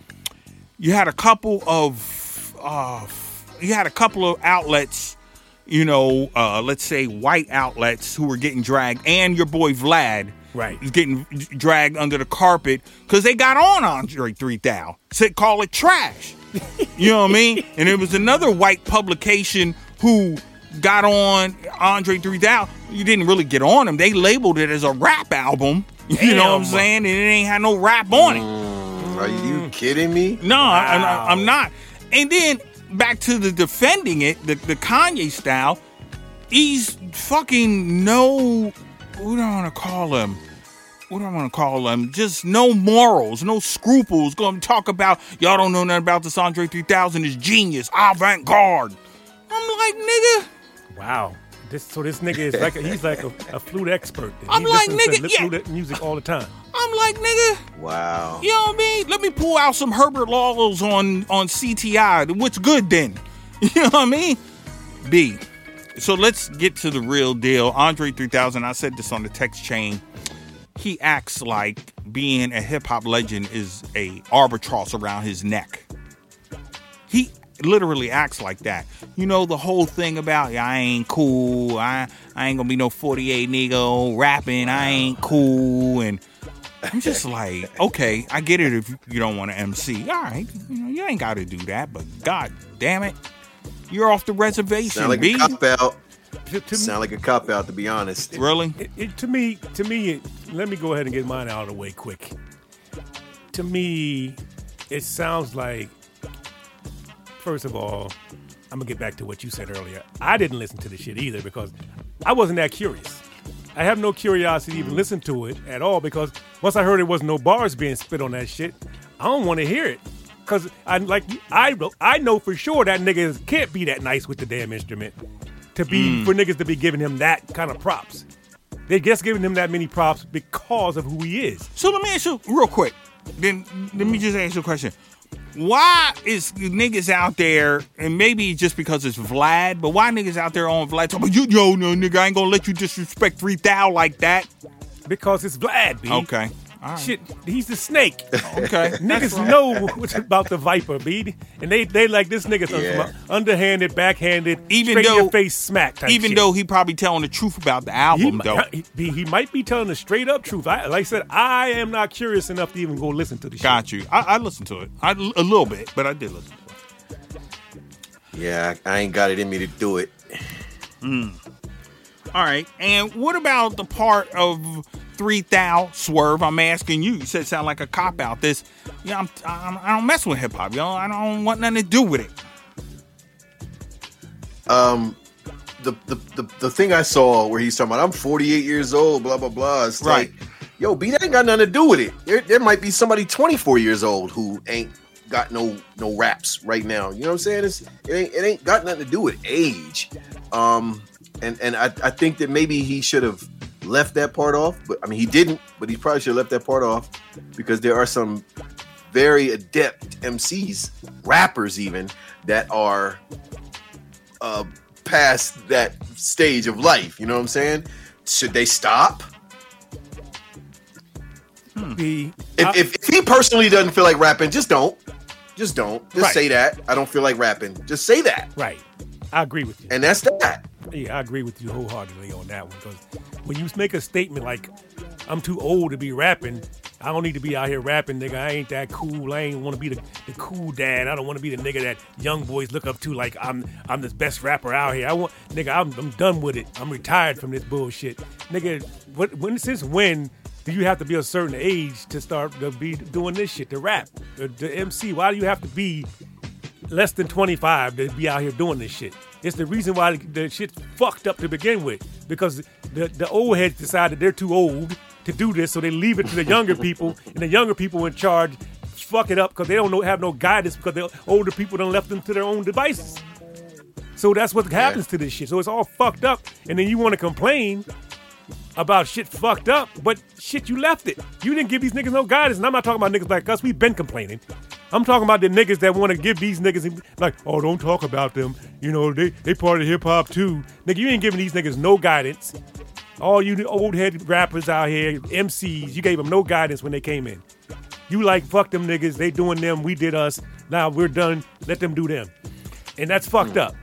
You had a couple of, uh, you had a couple of outlets, you know, uh, let's say white outlets who were getting dragged, and your boy Vlad. Right. Is getting dragged under the carpet because they got on Andre three thousand. Said call it trash. You know what I mean? And there was another white publication who got on Andre three thousand. You didn't really get on him. They labeled it as a rap album. You Damn. know what I'm saying? And it ain't had no rap on it. Mm, are you kidding me? No, wow. I, I'm not. And then back to the defending it, the, the Kanye style. He's fucking no, what do I want to call him? What do I want to call him? Just no morals, no scruples. Going to talk about, y'all don't know nothing about this Andre three thousand is genius, avant-garde. I'm like, nigga. Wow. This, so this nigga is like, a, he's like a, a flute expert. I'm he like, listens nigga, to yeah. flute music all the time. I'm like, nigga. Wow. You know what I mean? Let me pull out some Herbert Laws on, on C T I. What's good then? You know what I mean? B. So let's get to the real deal. Andre three thousand, I said this on the text chain. He acts like being a hip-hop legend is a albatross around his neck. He literally acts like that. You know, the whole thing about, I ain't cool, I, I ain't gonna be no forty-eight nigga rapping, I ain't cool, and I'm just like, okay, I get it if you don't want to M C. All right, you know, you ain't got to do that, but god damn it, you're off the reservation, Sound like B. a cop-out. To, to Sound me, like a cop-out, to be honest. Really? It, it, to me, to me, it, let me go ahead and get mine out of the way quick. To me, it sounds like, first of all, I'm gonna get back to what you said earlier. I didn't listen to the shit either because I wasn't that curious. I have no curiosity to even listen to it at all because once I heard there was no bars being spit on that shit, I don't want to hear it. Cause I like I I know for sure that niggas can't be that nice with the damn instrument. To be mm. for niggas to be giving him that kind of props. They're just giving him that many props because of who he is. So let me ask you real quick. Then let me just ask you a question. Why is niggas out there, and maybe just because it's Vlad, but why niggas out there on Vlad talking about, you, yo, no, nigga, I ain't gonna let you disrespect three thousand like that? Because it's Vlad, B. Okay. All right. Shit, he's the snake. Okay. Niggas know what's about the viper, B. And they they like this nigga Yeah. underhanded, backhanded, Even straight though- in your face smack type Even shit. though he probably telling the truth about the he, album, mi- though. he, he- he might be telling the straight up truth. I, like I said, I am not curious enough to even go listen to the shit. Got you. I, I listened to it. I, a little bit, but I did listen to it. Yeah, I I ain't got it in me to do it. All right. And what about the part of three thousand Swerve? I'm asking you. You said it sound like a cop out. This, yeah, I'm, I'm, I don't mess with hip hop, yo. I don't want nothing to do with it. Um, the, the the the thing I saw where he's talking about, I'm forty-eight years old, blah blah blah. It's Right. like, yo, B, that ain't got nothing to do with it. There, there might be somebody twenty-four years old who ain't got no no raps right now. You know what I'm saying? It's, it ain't it ain't got nothing to do with age. Um, and and I I think that maybe he should have left that part off, but I mean he didn't, but he probably should have left that part off because there are some very adept M Cs, rappers even, that are uh, past that stage of life. You know what I'm saying? Should they stop? Hmm. The, if, I, if, if he personally doesn't feel like rapping, just don't. Just don't. Just right. say that. I don't feel like rapping. Just say that. Right. I agree with you. And that's that. Yeah, I agree with you wholeheartedly on that one. Because when you make a statement like, I'm too old to be rapping, I don't need to be out here rapping, nigga. I ain't that cool. I ain't want to be the, the cool dad. I don't want to be the nigga that young boys look up to like I'm I'm the best rapper out here. I want, nigga, I'm, I'm done with it. I'm retired from this bullshit. Nigga, what, when, since when do you have to be a certain age to start to be doing this shit, to rap, the, the M C? Why do you have to be less than twenty-five to be out here doing this shit? It's the reason why the, the shit's fucked up to begin with, because the, the old heads decided they're too old to do this, so they leave it to the younger people, and the younger people in charge fuck it up because they don't know, have no guidance because the older people done left them to their own devices. So that's what happens to this shit. So it's all fucked up, and then you want to complain about shit fucked up, but shit, you left it. You didn't give these niggas no guidance, and I'm not talking about niggas like us. We've been complaining. I'm talking about the niggas that want to give these niggas, like, oh, don't talk about them. You know, they, they part of hip-hop, too. Nigga, you ain't giving these niggas no guidance. All you old head rappers out here, M Cs, you gave them no guidance when they came in. You like, fuck them niggas. They doing them. We did us. Now we're done. Let them do them. And that's fucked up.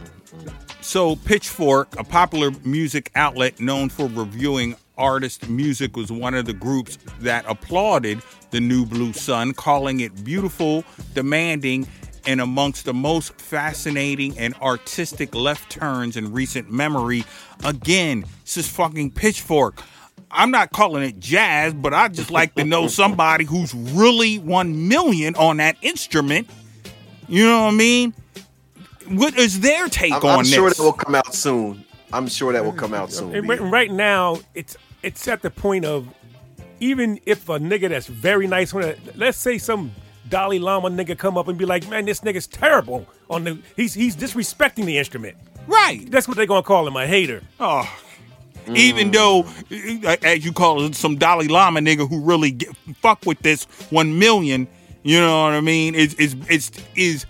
So Pitchfork, a popular music outlet known for reviewing artist music, was one of the groups that applauded the new Blue Sun, calling it beautiful, demanding, and amongst the most fascinating and artistic left turns in recent memory. Again, this is fucking Pitchfork. I'm not calling it jazz, but I'd just like to know somebody who's really one million on that instrument. You know what I mean? What is their take I'm, on I'm this? sure that will come out soon. I'm sure that will come out soon. And right, right now, it's it's at the point of, even if a nigga that's very nice, let's say some Dalai Lama nigga come up and be like, man, this nigga's terrible on the, he's he's disrespecting the instrument. Right. That's what they're gonna call him, a hater. Oh. Mm. Even though, as you call it, some Dalai Lama nigga who really get, fuck with this one million, you know what I mean, is is is is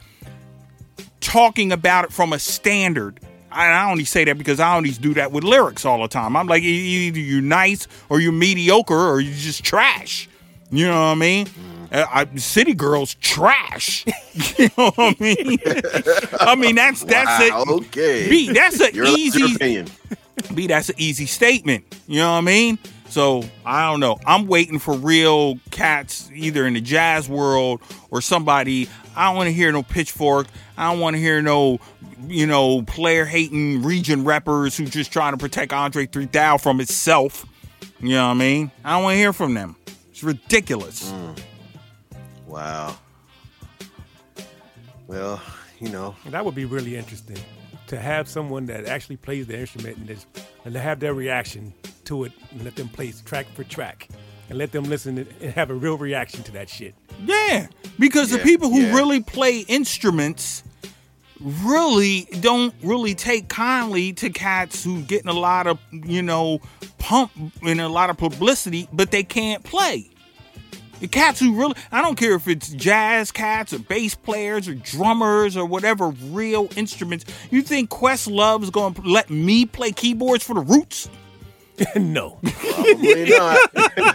talking about it from a standard. I only say that because I only do that with lyrics all the time. I'm like, either you're nice or you're mediocre or you're just trash. You know what I mean? Mm. I, City Girls trash. You know what I mean? I mean that's that's wow, it. Okay. B, that's an your, easy. Your opinion. B, that's an easy statement. You know what I mean? So I don't know. I'm waiting for real cats, either in the jazz world or somebody. I don't want to hear no Pitchfork. I don't want to hear no, you know, player hating region rappers who just trying to protect Andre three thousand from itself. You know what I mean? I don't want to hear from them. It's ridiculous. Mm. Wow. Well, you know, that would be really interesting to have someone that actually plays the instrument and, just, and to have their reaction to it and let them play track for track and let them listen and have a real reaction to that shit. Yeah, because yeah, the people who yeah. really play instruments really don't really take kindly to cats who getting a lot of, you know, pump and a lot of publicity, but they can't play. The cats who really, I don't care if it's jazz cats or bass players or drummers or whatever real instruments. You think Questlove's going to let me play keyboards for the Roots? No. Probably not.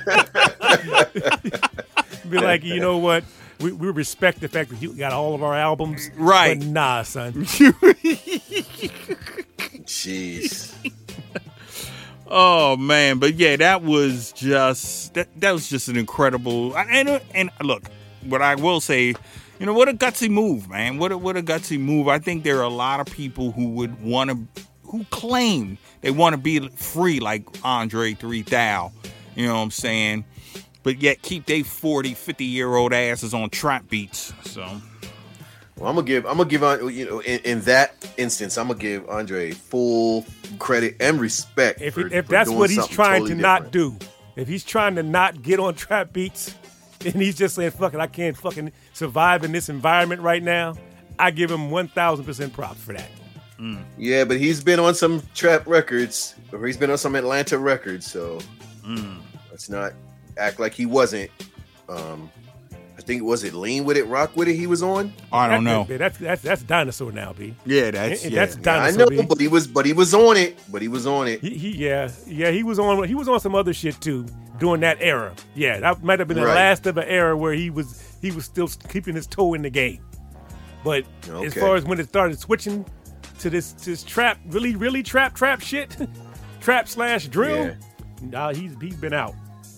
Be like, you know what? We, we respect the fact that you got all of our albums. Right. But nah, son. Jeez. Oh man, but yeah, that was just that, that was just an incredible and and look, what I will say, you know, what a gutsy move, man. What a what a gutsy move. I think there are a lot of people who would want to who claim they want to be free like Andre three thousand, you know what I'm saying? But yet keep they forty, fifty year old asses on trap beats. So well, I'm gonna give I'm gonna give on you know in, in that instance I'm gonna give Andre full credit and respect. If for, he, if for that's doing what he's trying totally to not different. do, if he's trying to not get on trap beats, and he's just saying fuck it, I can't fucking survive in this environment right now, I give him one thousand percent props for that. Mm. Yeah, but he's been on some trap records, or he's been on some Atlanta records, so Mm. let's not act like he wasn't. Um, I think was it Lean With It, Rock With It he was on? I don't know. That's that's that's dinosaur now, B. Yeah, that's And- and yeah. that's Yeah, I dinosaur. know, B. but he was but he was on it. But he was on it. He, he yeah yeah he was on he was on some other shit too during that era. Yeah, that might have been the Right. last of an era where he was he was still keeping his toe in the game. But as Okay. far as when it started switching to this this trap, really really trap trap shit, trap slash drill, Yeah. nah, he's he's been out.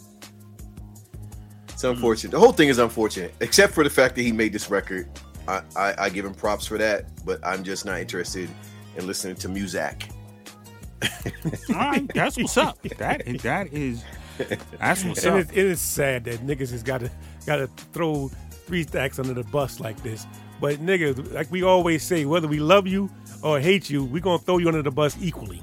It's unfortunate. The whole thing is unfortunate, except for the fact that he made this record. I, I, I give him props for that, but I'm just not interested in listening to music. All right, that's what's up. That is that is that's what's And up. it, it is sad that niggas has got to got to throw three stacks under the bus like this. But niggas, like we always say, whether we love you or hate you, we gonna throw you under the bus equally.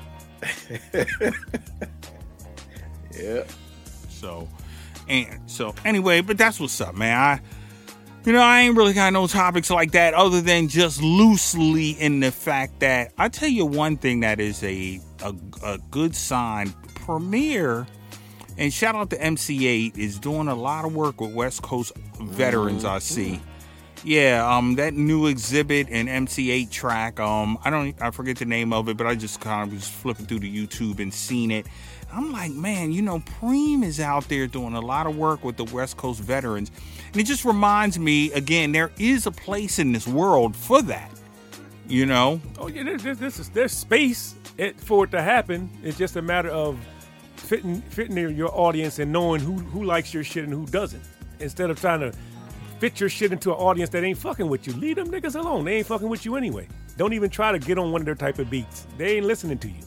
Yeah. So, and so anyway, but that's what's up, man. I, you know, I ain't really got no topics like that other than just loosely in the fact that I tell you one thing that is a a, a good sign. Premiere, and shout out to M C eight, is doing a lot of work with West Coast veterans. I see. Yeah, um, that new exhibit and M C eight track. Um, I don't, I forget the name of it, but I just kind of was flipping through the YouTube and seen it. I'm like, man, you know, Preem is out there doing a lot of work with the West Coast veterans, and it just reminds me again, there is a place in this world for that. You know, Oh yeah, there's there's, there's, there's space it, for it to happen. It's just a matter of fitting fitting your audience and knowing who who likes your shit and who doesn't. Instead of trying to fit your shit into an audience that ain't fucking with you, leave them niggas alone. They ain't fucking with you anyway. Don't even try to get on one of their type of beats. They ain't listening to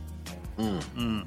you.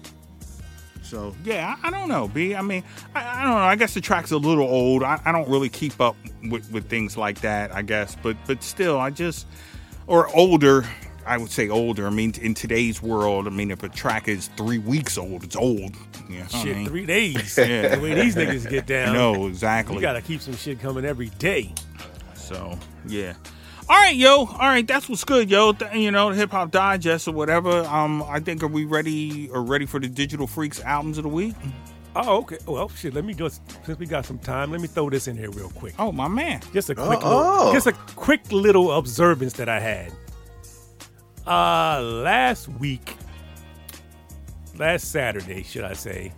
so yeah, I, I don't know, B. I mean, I, I don't know. I guess the track's a little old. I, I don't really keep up with, with things like that, I guess. But but still, I just or older. I would say older. I mean, in today's world, I mean, if a track is three weeks old, it's old. You know what I Shit, mean? three days. Yeah. The way these niggas get down. No, exactly. You gotta keep some shit coming every day. So, yeah. All right, yo. All right, that's what's good, yo. Th- You know, Hip Hop Digest or whatever. Um, I think, are we ready or ready for the Digital Freaks albums of the week? Oh, okay. Well, shit. Let me just since we got some time, let me throw this in here real quick. Oh, my man. Just a quick, Oh. little, just a quick little observance that I had. Uh, last week, last Saturday, should I say?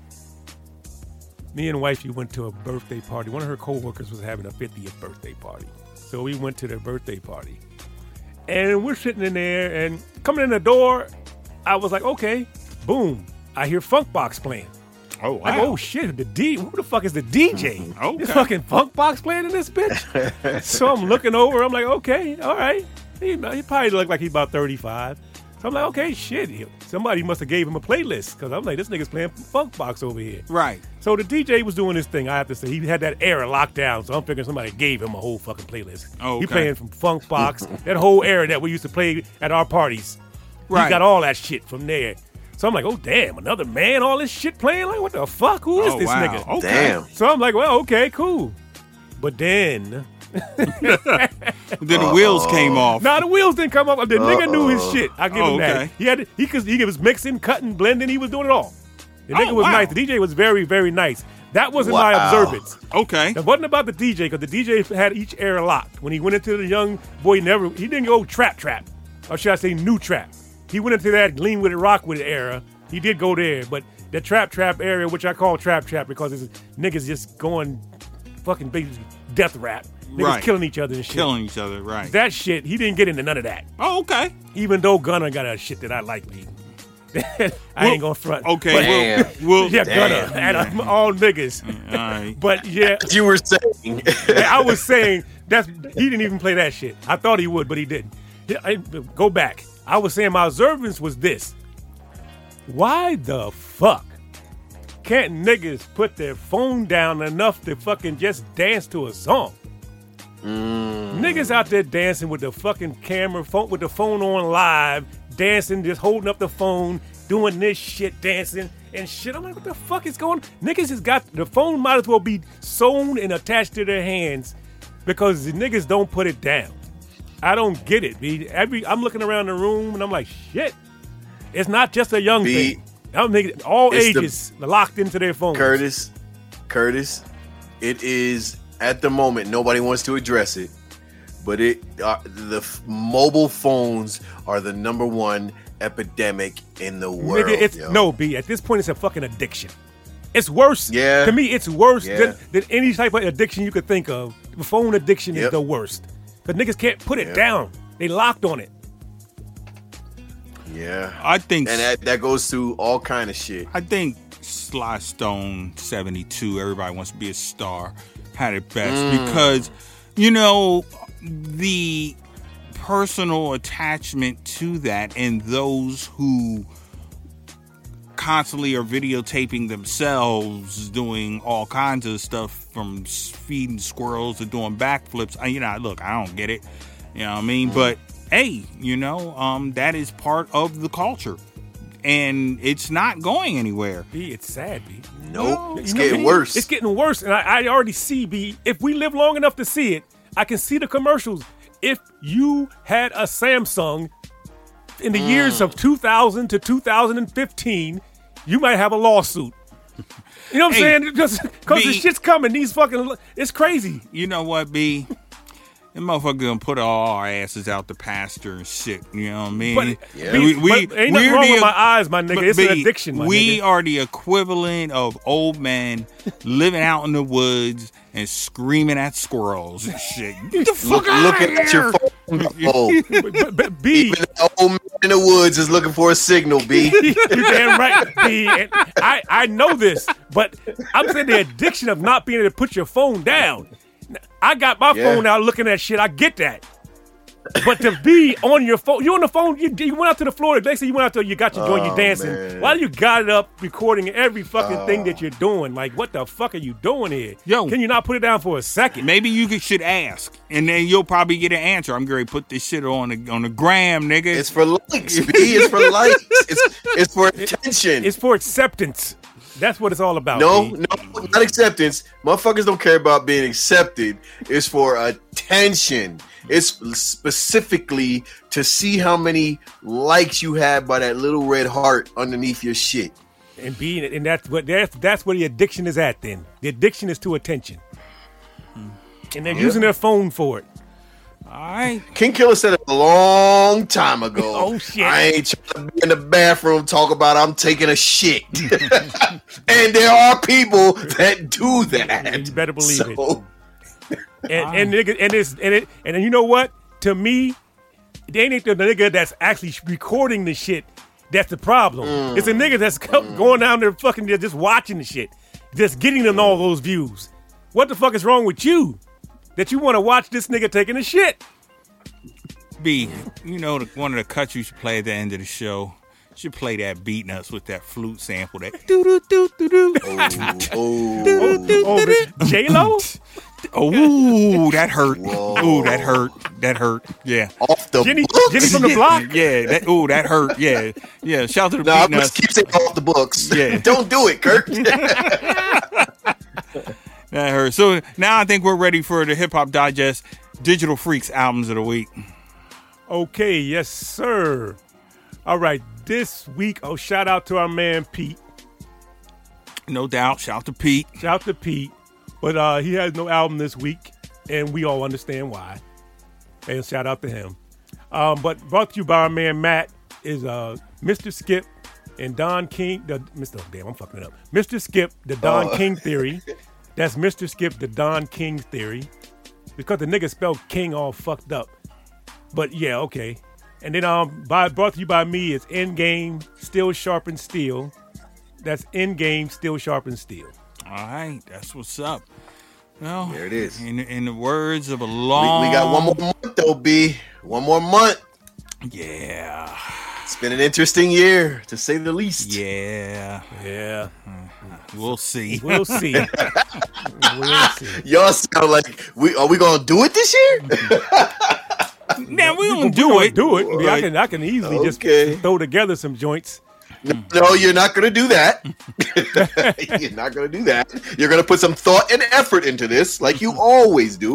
Me and wifey went to a birthday party. One of her coworkers was having a fiftieth birthday party, so we went to their birthday party, and we're sitting in there, and coming in the door, I was like, okay, boom, I hear Funkbox playing. Oh, wow. Like, oh shit, the D, who the fuck is the D J? Okay. This fucking funk box playing in this bitch? So I'm looking over, I'm like, okay, all right. He, he probably looked like he's about thirty-five. So I'm like, okay, shit. he- Somebody must have gave him a playlist, because I'm like, this nigga's playing funk box over here. Right. So the D J was doing his thing, I have to say. He had that era locked down, so I'm figuring somebody gave him a whole fucking playlist. Oh, He okay. playing from funk box, that whole era that we used to play at our parties. Right. He got all that shit from there. So I'm like, oh, damn, another man, all this shit playing? Like, what the fuck? Who is Oh, this wow. nigga? Okay. Damn. So I'm like, well, okay, cool. But then, Then the wheels came off. nah, the wheels didn't come up. The nigga knew his shit. I give Oh, him that. okay. He had he could he was mixing, cutting, blending. He was doing it all. The nigga Oh, was wow. nice. The D J was very, very nice. That wasn't Wow. my observance. Okay. It wasn't about the D J, because the D J had each era locked. When he went into the young boy, never he didn't go trap trap, or should I say new trap. He went into that lean with it, rock with it era. He did go there, but the trap trap area, which I call trap trap because it's niggas just going fucking big death rap. Niggas Right. killing each other and shit. Killing each other, right. That shit, he didn't get into none of that. oh, okay. Even though Gunna got a shit that I like, me. I Well, ain't gonna front. Okay. But, Damn. We'll, we'll, yeah, Damn. Gunna. And I'm all niggas. all right. But yeah, As you were saying. I was saying that's he didn't even play that shit. I thought he would, but he didn't. Yeah, I- Go back. I was saying my observance was this. Why the fuck can't niggas put their phone down enough to fucking just dance to a song? Niggas out there dancing with the fucking camera, phone with the phone on live, dancing, just holding up the phone, doing this shit, dancing and shit. I'm like, what the fuck is going on? Niggas has got, the phone might as well be sewn and attached to their hands because the niggas don't put it down. I don't get it, B. Every I'm looking around the room and I'm like, shit. It's not just a young B, thing. I'm thinking all it's ages the, locked into their phones. Curtis, Curtis, it is at the moment nobody wants to address it, but it uh, the f- mobile phones are the number one epidemic in the world. Nigga, it's yo. no B. At this point, it's a fucking addiction. It's worse. Yeah. To me, it's worse Yeah. than, than any type of addiction you could think of. The phone addiction Yep. is the worst. But niggas can't put it Yep. down. They locked on it. Yeah, I think and that, that goes through all kind of shit. I think Sly Stone seventy-two, everybody wants to be a star, had it best Mm. because, you know, the personal attachment to that and those who constantly are videotaping themselves doing all kinds of stuff from feeding squirrels to doing backflips. I, you know, look, I don't get it. You know what I mean? Mm. But hey, you know, um, that is part of the culture. And it's not going anywhere. B, it's sad, B. Nope, it's You know, getting B, worse. It's getting worse. And I, I already see, B, if we live long enough to see it, I can see the commercials. If you had a Samsung in the Mm. years of two thousand to two thousand fifteen, you might have a lawsuit. You know what I'm Hey, saying? Because the B- shit's coming. These fucking, it's crazy. You know what, B? Them motherfuckers gonna put all our asses out the pasture and shit. You know what I mean? But, Yeah. B, We- we- but ain't nothing we're wrong the- with my eyes, my nigga. But It's B, an addiction, my we nigga. are the equivalent of old men living out in the woods and screaming at squirrels and shit. Get the fuck Look, out looking at your phone. Oh, But, but, but B, even the old man in the woods is looking for a signal. B. you damn right, B. And I, I know this, but I'm saying the addiction of not being able to put your phone down. I got my Yeah. phone out looking at shit. I get that. But to be on your phone, you on the phone, you, you went out to the floor. Next thing you went out there, you got your joint, you Oh, dancing. man. Why do you got it up recording every fucking thing that you're doing? Like, what the fuck are you doing here? Yo. Can you not put it down for a second? Maybe you could, should ask, and then you'll probably get an answer. I'm going to put this shit on the on the gram, nigga. It's for likes, B. It's for likes. It's it's for attention. It's for acceptance. That's what it's all about. no, B. no, not acceptance. Motherfuckers don't care about being accepted. It's for attention. It's specifically to see how many likes you have by that little red heart underneath your shit. And being and that's what that's that's where the addiction is at. Then the addiction is to attention, and they're Yeah. using their phone for it. all right. King Killer said it a long time ago. Oh, shit. I ain't trying to be in the bathroom talk about I'm taking a shit. And there are people that do that. You better believe it. so, And and nigga, and it's and it and then you know what? To me, they ain't the nigga that's actually recording the shit. That's the problem. Mm. It's a nigga that's co- going down there fucking just watching the shit, just getting them all those views. What the fuck is wrong with you? That you want to watch this nigga taking a shit? B, you know, the, one of the cuts you should play at the end of the show. You should play that Beating Us with that flute sample. That doo doo doo doo doo. oh, oh, Oh, J Lo. Oh, that hurt. Whoa. Ooh, that hurt. That hurt. Yeah. off the Jenny, books. Jenny from the block. Yeah. That. Ooh, that hurt. Yeah. Yeah. Shout out to the No, I'm Beating just Us. keep saying off the books. Yeah. Don't do it, Kurt. That hurt. So now I think we're ready for the Hip Hop Digest Digital Freaks albums of the week. Okay, yes, sir. All right, this week, oh, shout out to our man Pete. No doubt. Shout out to Pete. Shout out to Pete. But uh, he has no album this week, and we all understand why. And shout out to him. Um, but brought to you by our man Matt is uh, Mister Skip and Don King. The, Mister Damn, I'm fucking it up. Mister Skip, the Don Oh. King theory. That's Mister Skip, the Don King theory. Because the nigga spelled King all fucked up. But yeah, okay. And then um, by, brought to you by me is Endgame, Still Sharpen Steel. That's Endgame, Still Sharpen Steel. All right. That's what's up. Well, There it is. In, in the words of a we, long. we got one more month, though, B. One more month. Yeah. It's been an interesting year, to say the least. Yeah. Yeah. We'll see. We'll see. We'll see. Y'all sound like we are we gonna do it this year? Now we We don't do gonna it. Do it. I mean, I Right. can. I can easily Okay. just throw together some joints. No, you're not gonna do that. You're not gonna do that. You're gonna put some thought and effort into this, like you always do.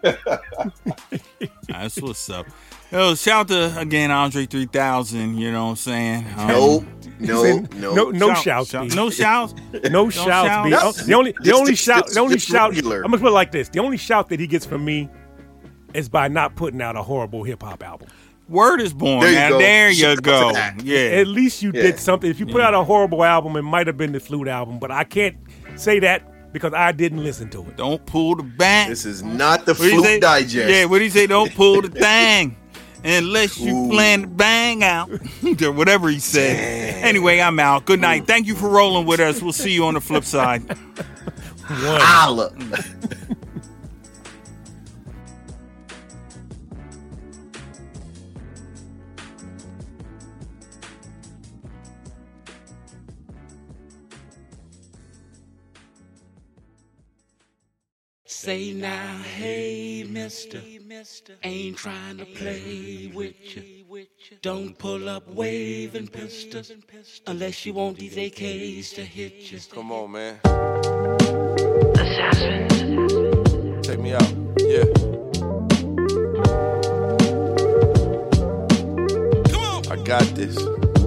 That's what's up. Yo, shout to again Andre three thousand. You know what I'm saying? Um, no, no, no, no, no shout, shouts. shout, B. no shouts. No shouts. B. shouts. Oh, the only, the Just- only just- shout, just- the only just shout. regular. I'm gonna put it like this: the only shout that he gets from me is by not putting out a horrible hip hop album. Word is born. There you now go. there you Shout out go. to that. Yeah. At least you Yeah. did something. If you put Yeah. out a horrible album, it might have been the Flute album, but I can't say that because I didn't listen to it. Don't pull the bank. This is not the What do you say? Flute Digest. Yeah, what do you say? Don't pull the thing unless you Ooh. plan to bang out. Or whatever he said. Damn. Anyway, I'm out. Good night. Thank you for rolling with us. We'll see you on the flip side. One. Holla. Say now, hey, mister, ain't trying to play with you. Don't pull up waving pistols unless you want these A Ks to hit you. Come on, man. Assassins. Take me out. Yeah. I got this.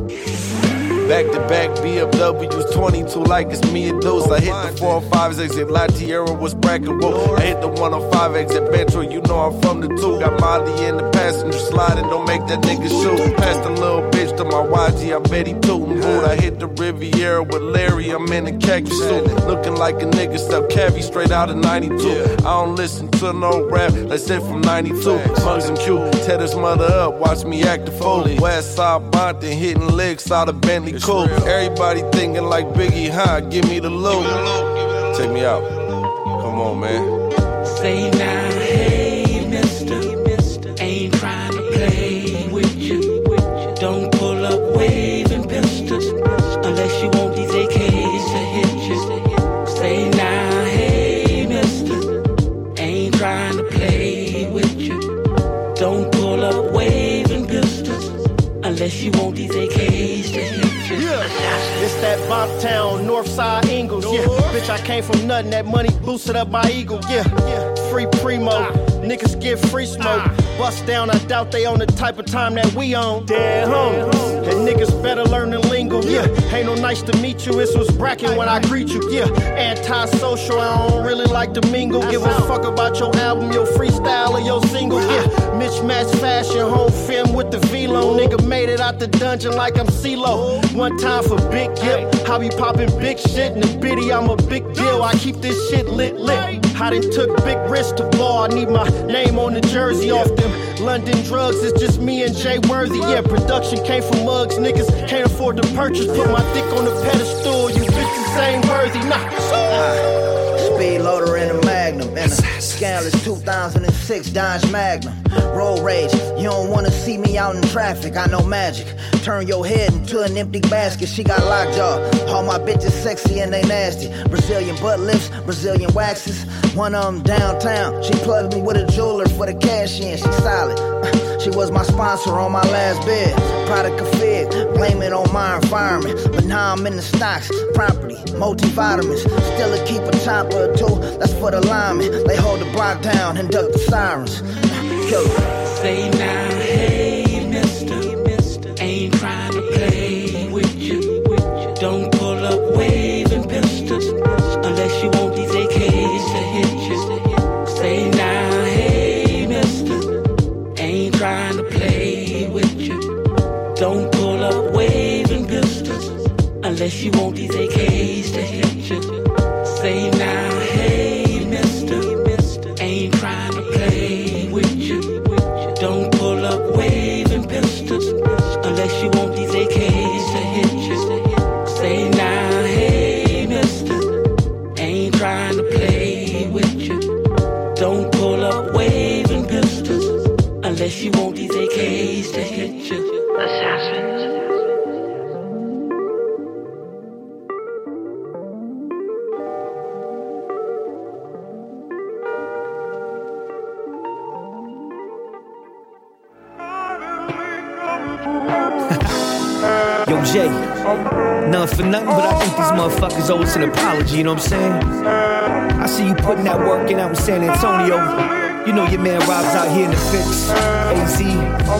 Back to back B M Ws twenty-two like it's me and Deuce. I hit the four oh fives exit La Tierra was bracket. I hit the one oh five exit Metro. You know I'm from the two. Got Molly in the passenger sliding. Don't make that nigga shoot. Passed a little bitch to my Y G. I bet he tootin' boot. I hit the Riviera with Larry. I'm in a khaki suit. Looking like a nigga stuff Cavi straight out of ninety-two. I don't listen to no rap. That's it from ninety-two. Mugs and Q. Tear his mother up. Watch me act a fool. West Side Bonton hitting licks out of Bentley. Cool. Everybody thinking like Biggie, huh? Give me the loot. Take me out. Come on, man. Say now, hey, mister, ain't trying to play with you. Don't pull up waving pistols unless you want these A Ks to hit you. Say now, hey, mister, ain't trying to play with you. Don't pull up waving pistols unless you want these A Ks to hit you. It's that Bomptown, Northside Ingles, yeah. Bitch, I came from nothing, that money boosted up my ego, yeah. yeah. Free primo, niggas get free smoke. Bust down, I doubt they on the type of time that we on. Dead homies, and niggas better learn the lingo, yeah. Ain't no nice to meet you, it's was bracket when I greet you, yeah. Anti-social, I don't really like to mingle. Give a fuck about your album, your freestyle, or your single, yeah. Mismatched fashion, home film with the velo. Nigga made it out the dungeon like I'm CeeLo. One time for Big Gip, I be popping big shit in the biddy, I'm a big deal. I keep this shit lit lit. I done took big risks to ball, I need my name on the jersey off them London drugs, it's just me and Jay Worthy. Yeah, production came from mugs, niggas can't afford to purchase. Put my dick on the pedestal, you bitches ain't worthy, nah. Speed loader in a Magnum, and a scandalous two thousand six Dodge Magnum. Road rage, you don't wanna see me out in traffic, I know magic. Turn your head into an empty basket, she got lockjaw. All my bitches sexy and they nasty. Brazilian butt lifts, Brazilian waxes. One of them downtown, she plugged me with a jeweler for the cash in, she solid. She was my sponsor on my last bid. Product of Fig, blame it on my environment. But now I'm in the stocks, property, multivitamins. Still a keep a chopper or two, that's for the linemen. They hold the block down and duck the sirens. Kill it. Say now, hey, mister, ain't trying to play with you. Don't pull up waving pistols unless you want these A Ks to hit you. Say now, hey, mister, ain't trying to play with you. Don't pull up waving pistols unless you want these A Ks to hit you. Say now, hey, mister, ain't trying to play with you. Don't pull up waving pistols unless you want these A Ks to hit you. Say now, hey, mister, ain't trying to play with you. Don't pull up waving pistols unless you want these A Ks to hit you. Assassins. Yo, Jay, none for nothing, but I think these motherfuckers owe us an apology, you know what I'm saying? I see you putting that work in out in San Antonio. You know your man Rob's out here in the fix, A Z.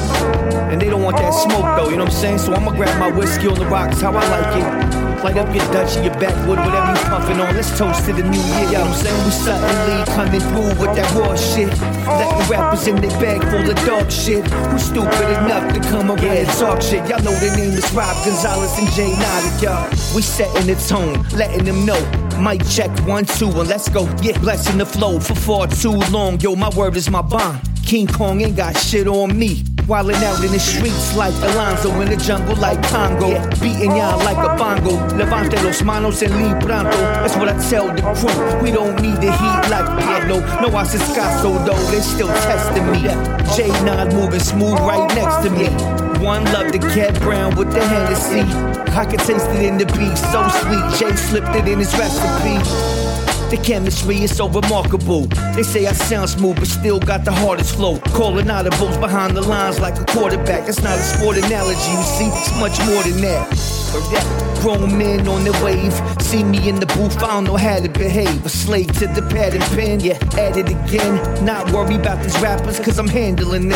And they don't want that smoke though, you know what I'm saying? So I'ma grab my whiskey on the rocks, how I like it. Light up your Dutch or your backwood, whatever you puffin' on. Let's toast to the new year, you know what I'm saying? We suddenly coming through with that raw shit. Letting rappers in their bag full of dog shit. Who's stupid enough to come around and talk shit? Y'all know the name is Rob Gonzalez and Jay Nada, y'all. We setting the tone, letting them know. Mic check one, two, and let's go. Yeah, blessing the flow for far too long. Yo, my word is my bond. King Kong ain't got shit on me. Wildin' out in the streets like Alonzo, in the jungle like Congo. Yeah. Beating y'all like a bongo. Levante los manos and leave pronto. That's what I tell the crew. We don't need the heat like Pablo. No Asescaso though, they still testing me. J nine moving smooth right next to me. One love to Cat Brown with the Hennessy. I can taste it in the beat, so sweet. Jay slipped it in his recipe. The chemistry is so remarkable. They say I sound smooth, but still got the hardest flow. Calling audibles behind the lines like a quarterback. That's not a sport analogy, you see, it's much more than that. Grown men on the wave, see me in the booth, I don't know how to behave. A slave to the pad and pen, yeah, at it again. Not worry about these rappers, cause I'm handling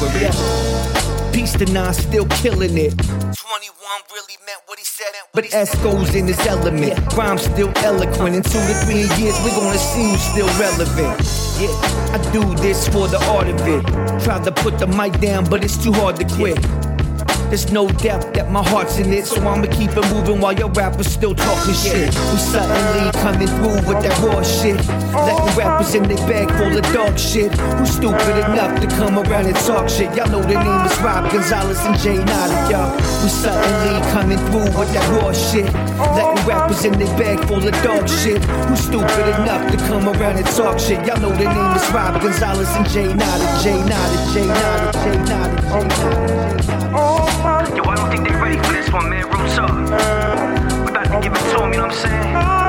this. Peace to nine, still killing it. twenty-one really meant what he said, but S goes in his element. Rhyme's still eloquent. In two to three years, we're gonna see who's still relevant. Yeah, I do this for the art of it. Tried to put the mic down, but it's too hard to quit. There's no doubt that my heart's in it, so I'ma keep it moving while your rappers still talking shit. We suddenly coming through with that raw shit. Letting rappers in their bag full of dog shit. Who's stupid enough to come around and talk shit? Y'all know the name is Rob Gonzalez and Jay Nada, y'all. We suddenly coming through with that raw shit. Letting rappers in their bag full of dog shit. Who's stupid enough to come around and talk shit? Y'all know the name is Rob Gonzalez and Jay Nada, Jay Nada, Jay Nada, Jay Nada, Jay Nada. Yo, I don't think they ready for this one, man. Roots up. We about to give it to them, you know what I'm saying?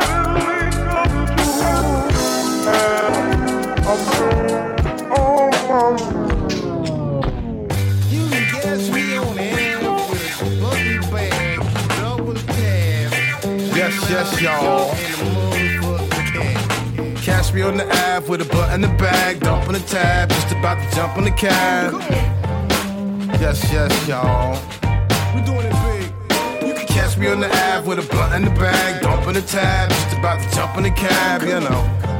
You can catch me on the air with a buggy bag, double tab. Yes, yes, y'all. Catch me on the app with a butt in the bag, dump on the tab, just about to jump on the cab. Yes, yes, y'all. We doing it big. You can catch me on the Ave with a blunt in the bag, dumping the tab, just about to jump in the cab, you know.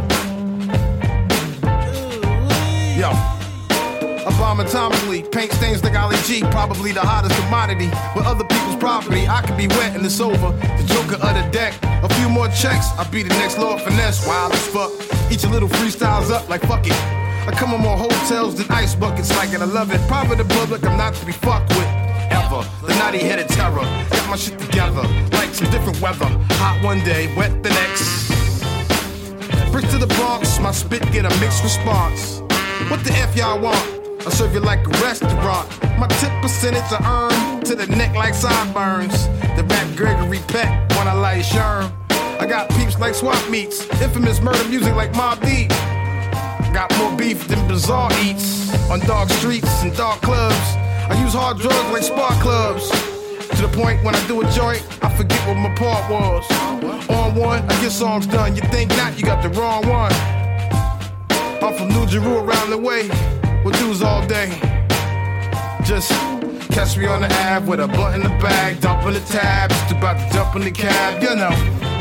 Yo, I bomb atomically, paint stains like Ali G, probably the hottest commodity. With other people's property, I could be wet and it's over. The joker of the deck, a few more checks, I'll be the next Lord Finesse, wild as fuck. Each a little freestyles up like fuck it. I come on more hotels than ice buckets, like it, I love it. Private and public, I'm not to be fucked with, ever. The naughty-headed terror, got my shit together, like some different weather. Hot one day, wet the next. Bricks to the Bronx, my spit get a mixed response. What the F y'all want? I serve you like a restaurant. My tip percentage I earn to the neck like sideburns. The rap Gregory Peck when I light Sherm. I got peeps like swap meets, infamous murder music like Mobb Deep. Got more beef than Bizarre eats on dark streets and dark clubs. I use hard drugs like spark clubs. To the point when I do a joint, I forget what my part was. On one, I get songs done. You think not, you got the wrong one. I'm from New Jeru around the way. With dudes all day. Just catch me on the Ave with a blunt in the bag, dumping the tab, just about to jump in the cab. You know.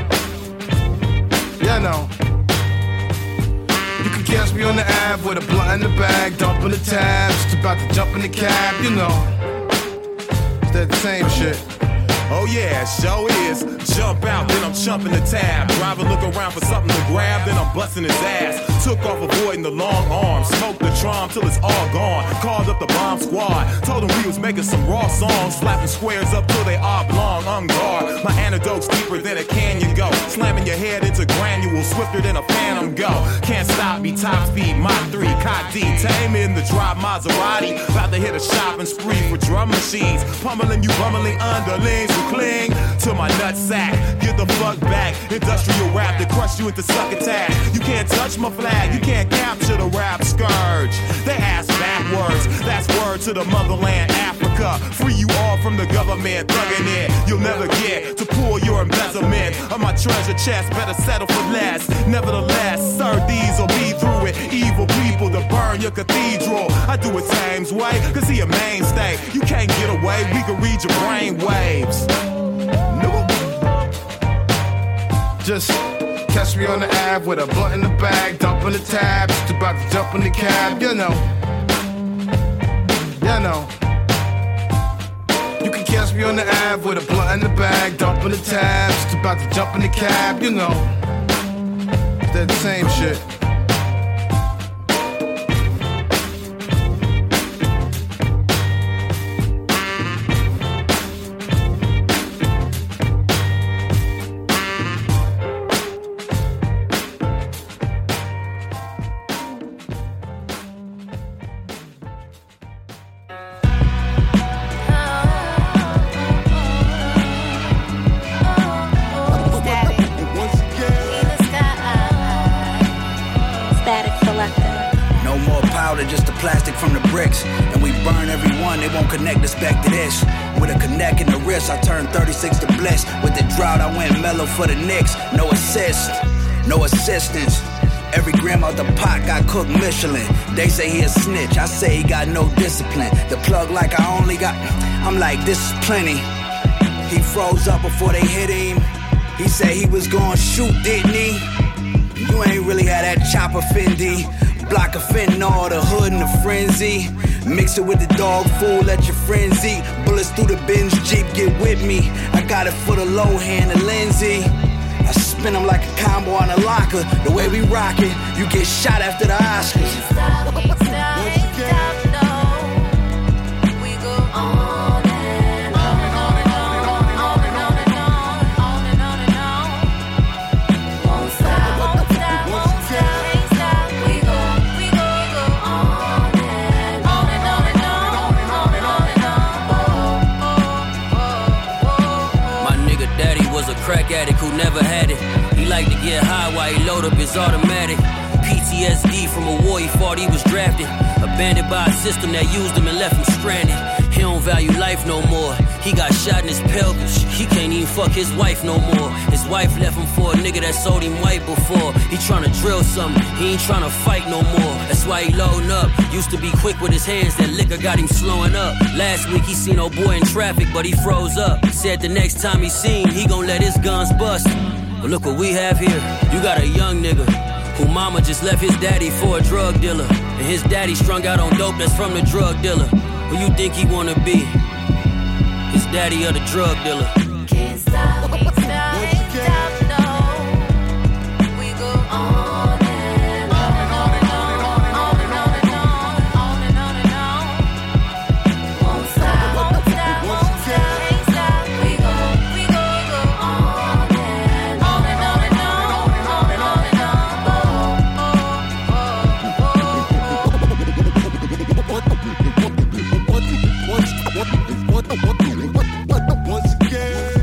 You know. You can catch me on the Ave with a blunt in the bag, dumping the tab, just about to jump in the cab, you know. It's that same shit. Oh yeah, show is. Jump out, then I'm chumping the tab. Driver look around for something to grab, then I'm busting his ass. Took off avoiding the long arms. Smoked the Tron till it's all gone. Called up the bomb squad. Told them we was making some raw songs. Slapping squares up till they oblong, on guard. My antidote's deeper than a canyon go. Slamming your head into granules, swifter than a phantom go. Can't stop me, top speed, Mach three, Cot D. Tame in the drive Maserati. About to hit a shopping spree for drum machines. Pummeling you bumbling underlings who cling to my nutsack. Get the fuck back. Industrial rap that crush you into succotash. You can't touch my flag. You can't capture the rap scourge. They ass backwards. That's word to the motherland, Africa. Free you all from the government thugging it. You'll never get to pull your embezzlement of my treasure chest. Better settle for less. Nevertheless, sir, these will be through it. Evil people to burn burn your cathedral. I do it James way, cause he a mainstay. You can't get away, we can read your brain waves. Nope. Just catch me on the Ave with a blunt in the bag, dumping the tab, just about to jump in the cab, you know. You know. You can catch me on the Ave with a blunt in the bag, dumping the tab, just about to jump in the cab, you know. That same shit. Just the plastic from the bricks, and we burn every one. They won't connect us back to this. With a connect in the wrist, I turned thirty-six to bliss. With the drought, I went mellow for the Knicks. No assist, no assistance. Every gram out the pot got cooked Michelin. They say he a snitch, I say he got no discipline. The plug like I only got, I'm like, this is plenty. He froze up before they hit him. He said he was gonna shoot, didn't he? You ain't really had that chopper, Fendi. Block of fentanyl, the hood and the frenzy. Mix it with the dog food, let your friends eat. Bullets through the Benz Jeep, get with me. I got it for the low hand, the Lindsay. I spin them like a combo on a locker. The way we rock it, you get shot after the Oscars. Stop, stop, stop, no. We go on and on and on and on and on and on and on and on and on. Won't stop, won't stop, won't stop. Crack addict who never had it. He liked to get high while he load up his automatic. P T S D from a war he fought, he was drafted. Abandoned by a system that used him and left him stranded. He don't value life no more. He got shot in his pelvis. He can't even fuck his wife no more. His wife left him for a nigga that sold him white before. He tryna drill something, he ain't tryna fight no more. That's why he loading up. Used to be quick with his hands, that liquor got him slowing up. Last week he seen old boy in traffic, but he froze up. Said the next time he seen, he gon' let his guns bust. But look what we have here. You got a young nigga who mama just left his daddy for a drug dealer. And his daddy strung out on dope that's from the drug dealer. Who you think he wanna be? His daddy or the drug dealer? Can't stop, can't stop, can't stop, no. We go on and on and on and on and on and on and on and on and on. Won't stop, won't stop, won't stop, can't stop. We go, we go, we go on and on and on and on and on and on and on. Once again.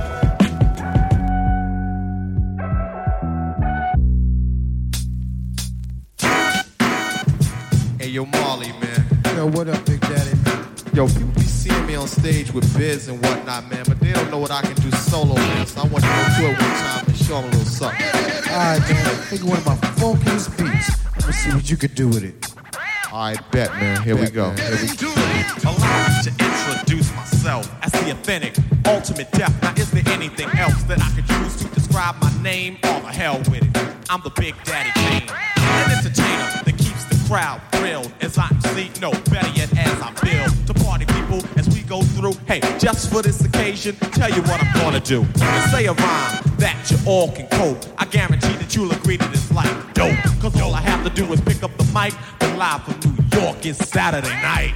Hey, yo, Marley, man. Yo, what up, Big Daddy? Yo, people be seeing me on stage with Biz and whatnot, man, but they don't know what I can do solo, man. So I want to go to it one time and show them a little something. All right, man. Think of one of my funkiest beats. Let's see what you can do with it. All right, bet, man. Here bet, we go. Here we go. Allow me to introduce myself as the authentic, ultimate death. Now, is there anything else that I could choose to describe my name? All the hell with it. I'm the Big Daddy Kane, an entertainer that keeps the crowd thrilled as I see, no, better yet, as I build to party people as we go through. Hey, just for this occasion, tell you what I'm gonna do. And say a rhyme that you all can quote. I guarantee that you'll agree that it's like dope. Cause all I have to do is pick up the mic, then live from New York is Saturday night.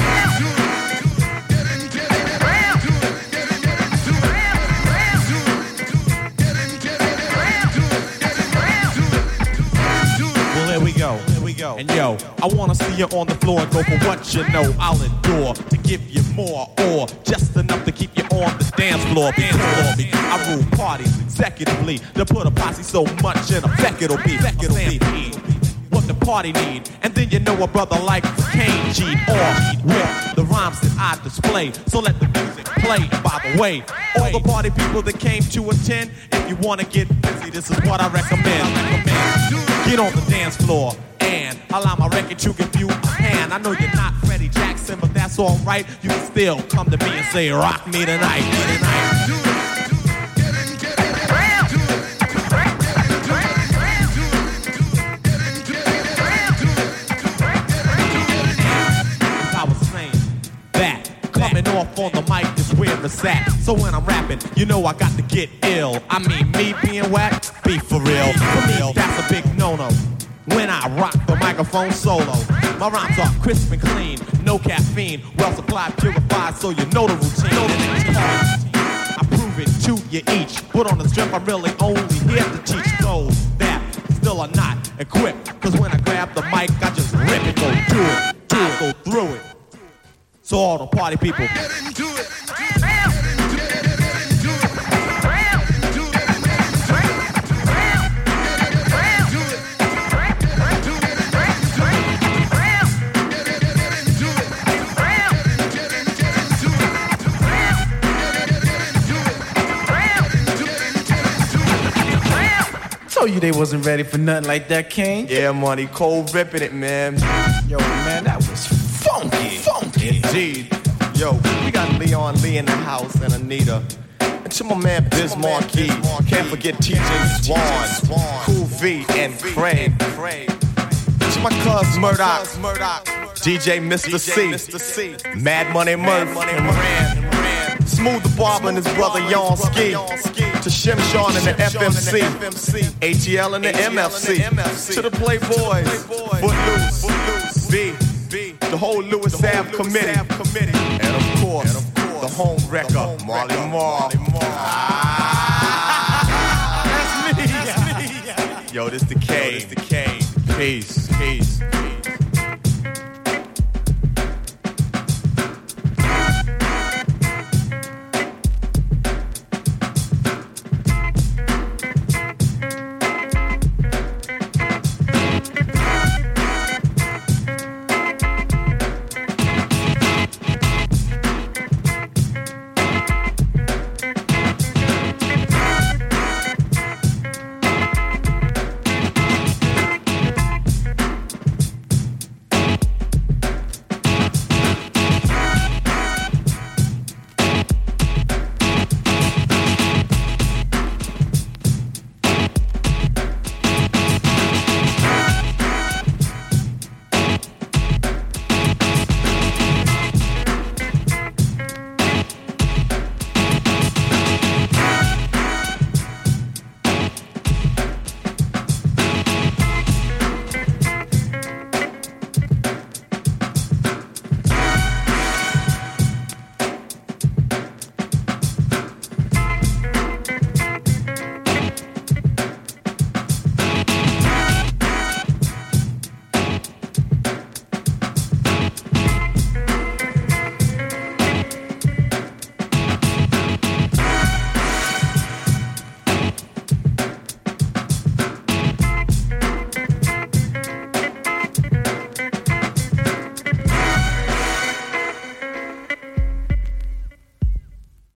Well, here we go. Here we go. And yo, I wanna see you on the floor and go for what you know. I'll endure to give you more or just enough to keep you on the dance floor. Before me, I rule parties executively to put a posse so much in effect it'll be. It'll be. What the party need, and then you know a brother like Kane G'd off with the rhymes that I display. So let the music play. And by the way, all the party people that came to attend, if you wanna get busy, this is what I recommend. I recommend. Get on the dance floor and Allow my record to give you a hand. I know you're not Freddie Jackson, but that's alright. You can still come to me and say, rock me tonight, me tonight. I was saying that coming off on the mic is where it's at. So when I'm rapping, you know I got to get ill. I mean, me being whack, be for real. For me, that's a big no-no. When I rock the microphone solo, my rhymes are crisp and clean, no caffeine, well supplied, purified, so you know the routine. I prove it to you each, but on the strip I'm really only here to teach those that still are not equipped. Cause when I grab the mic, I just rip it, go do it, do it, go through it. So all the party people, get into it. Told you they wasn't ready for nothing like that, King. Yeah, money, cold ripping it, man. Yo, man, that was funky. Funky. Indeed. Yo, we got Leon Lee in the house and Anita. And to my man Biz Marquis. Can't forget T J Swan, Cool V, and Craig. To my cuz Murdoch, D J Mister C, Mad Money Murph, and Moran. Smooth the Barber and his brother Yon Ski. To Shim Sean and the F M C. A T L and the M F C. To the Playboys, Footloose, B, the whole Lewis Ave committee. And of course, the home wrecker, Marley Marl. That's me. Yo, this the K. Peace, peace, peace.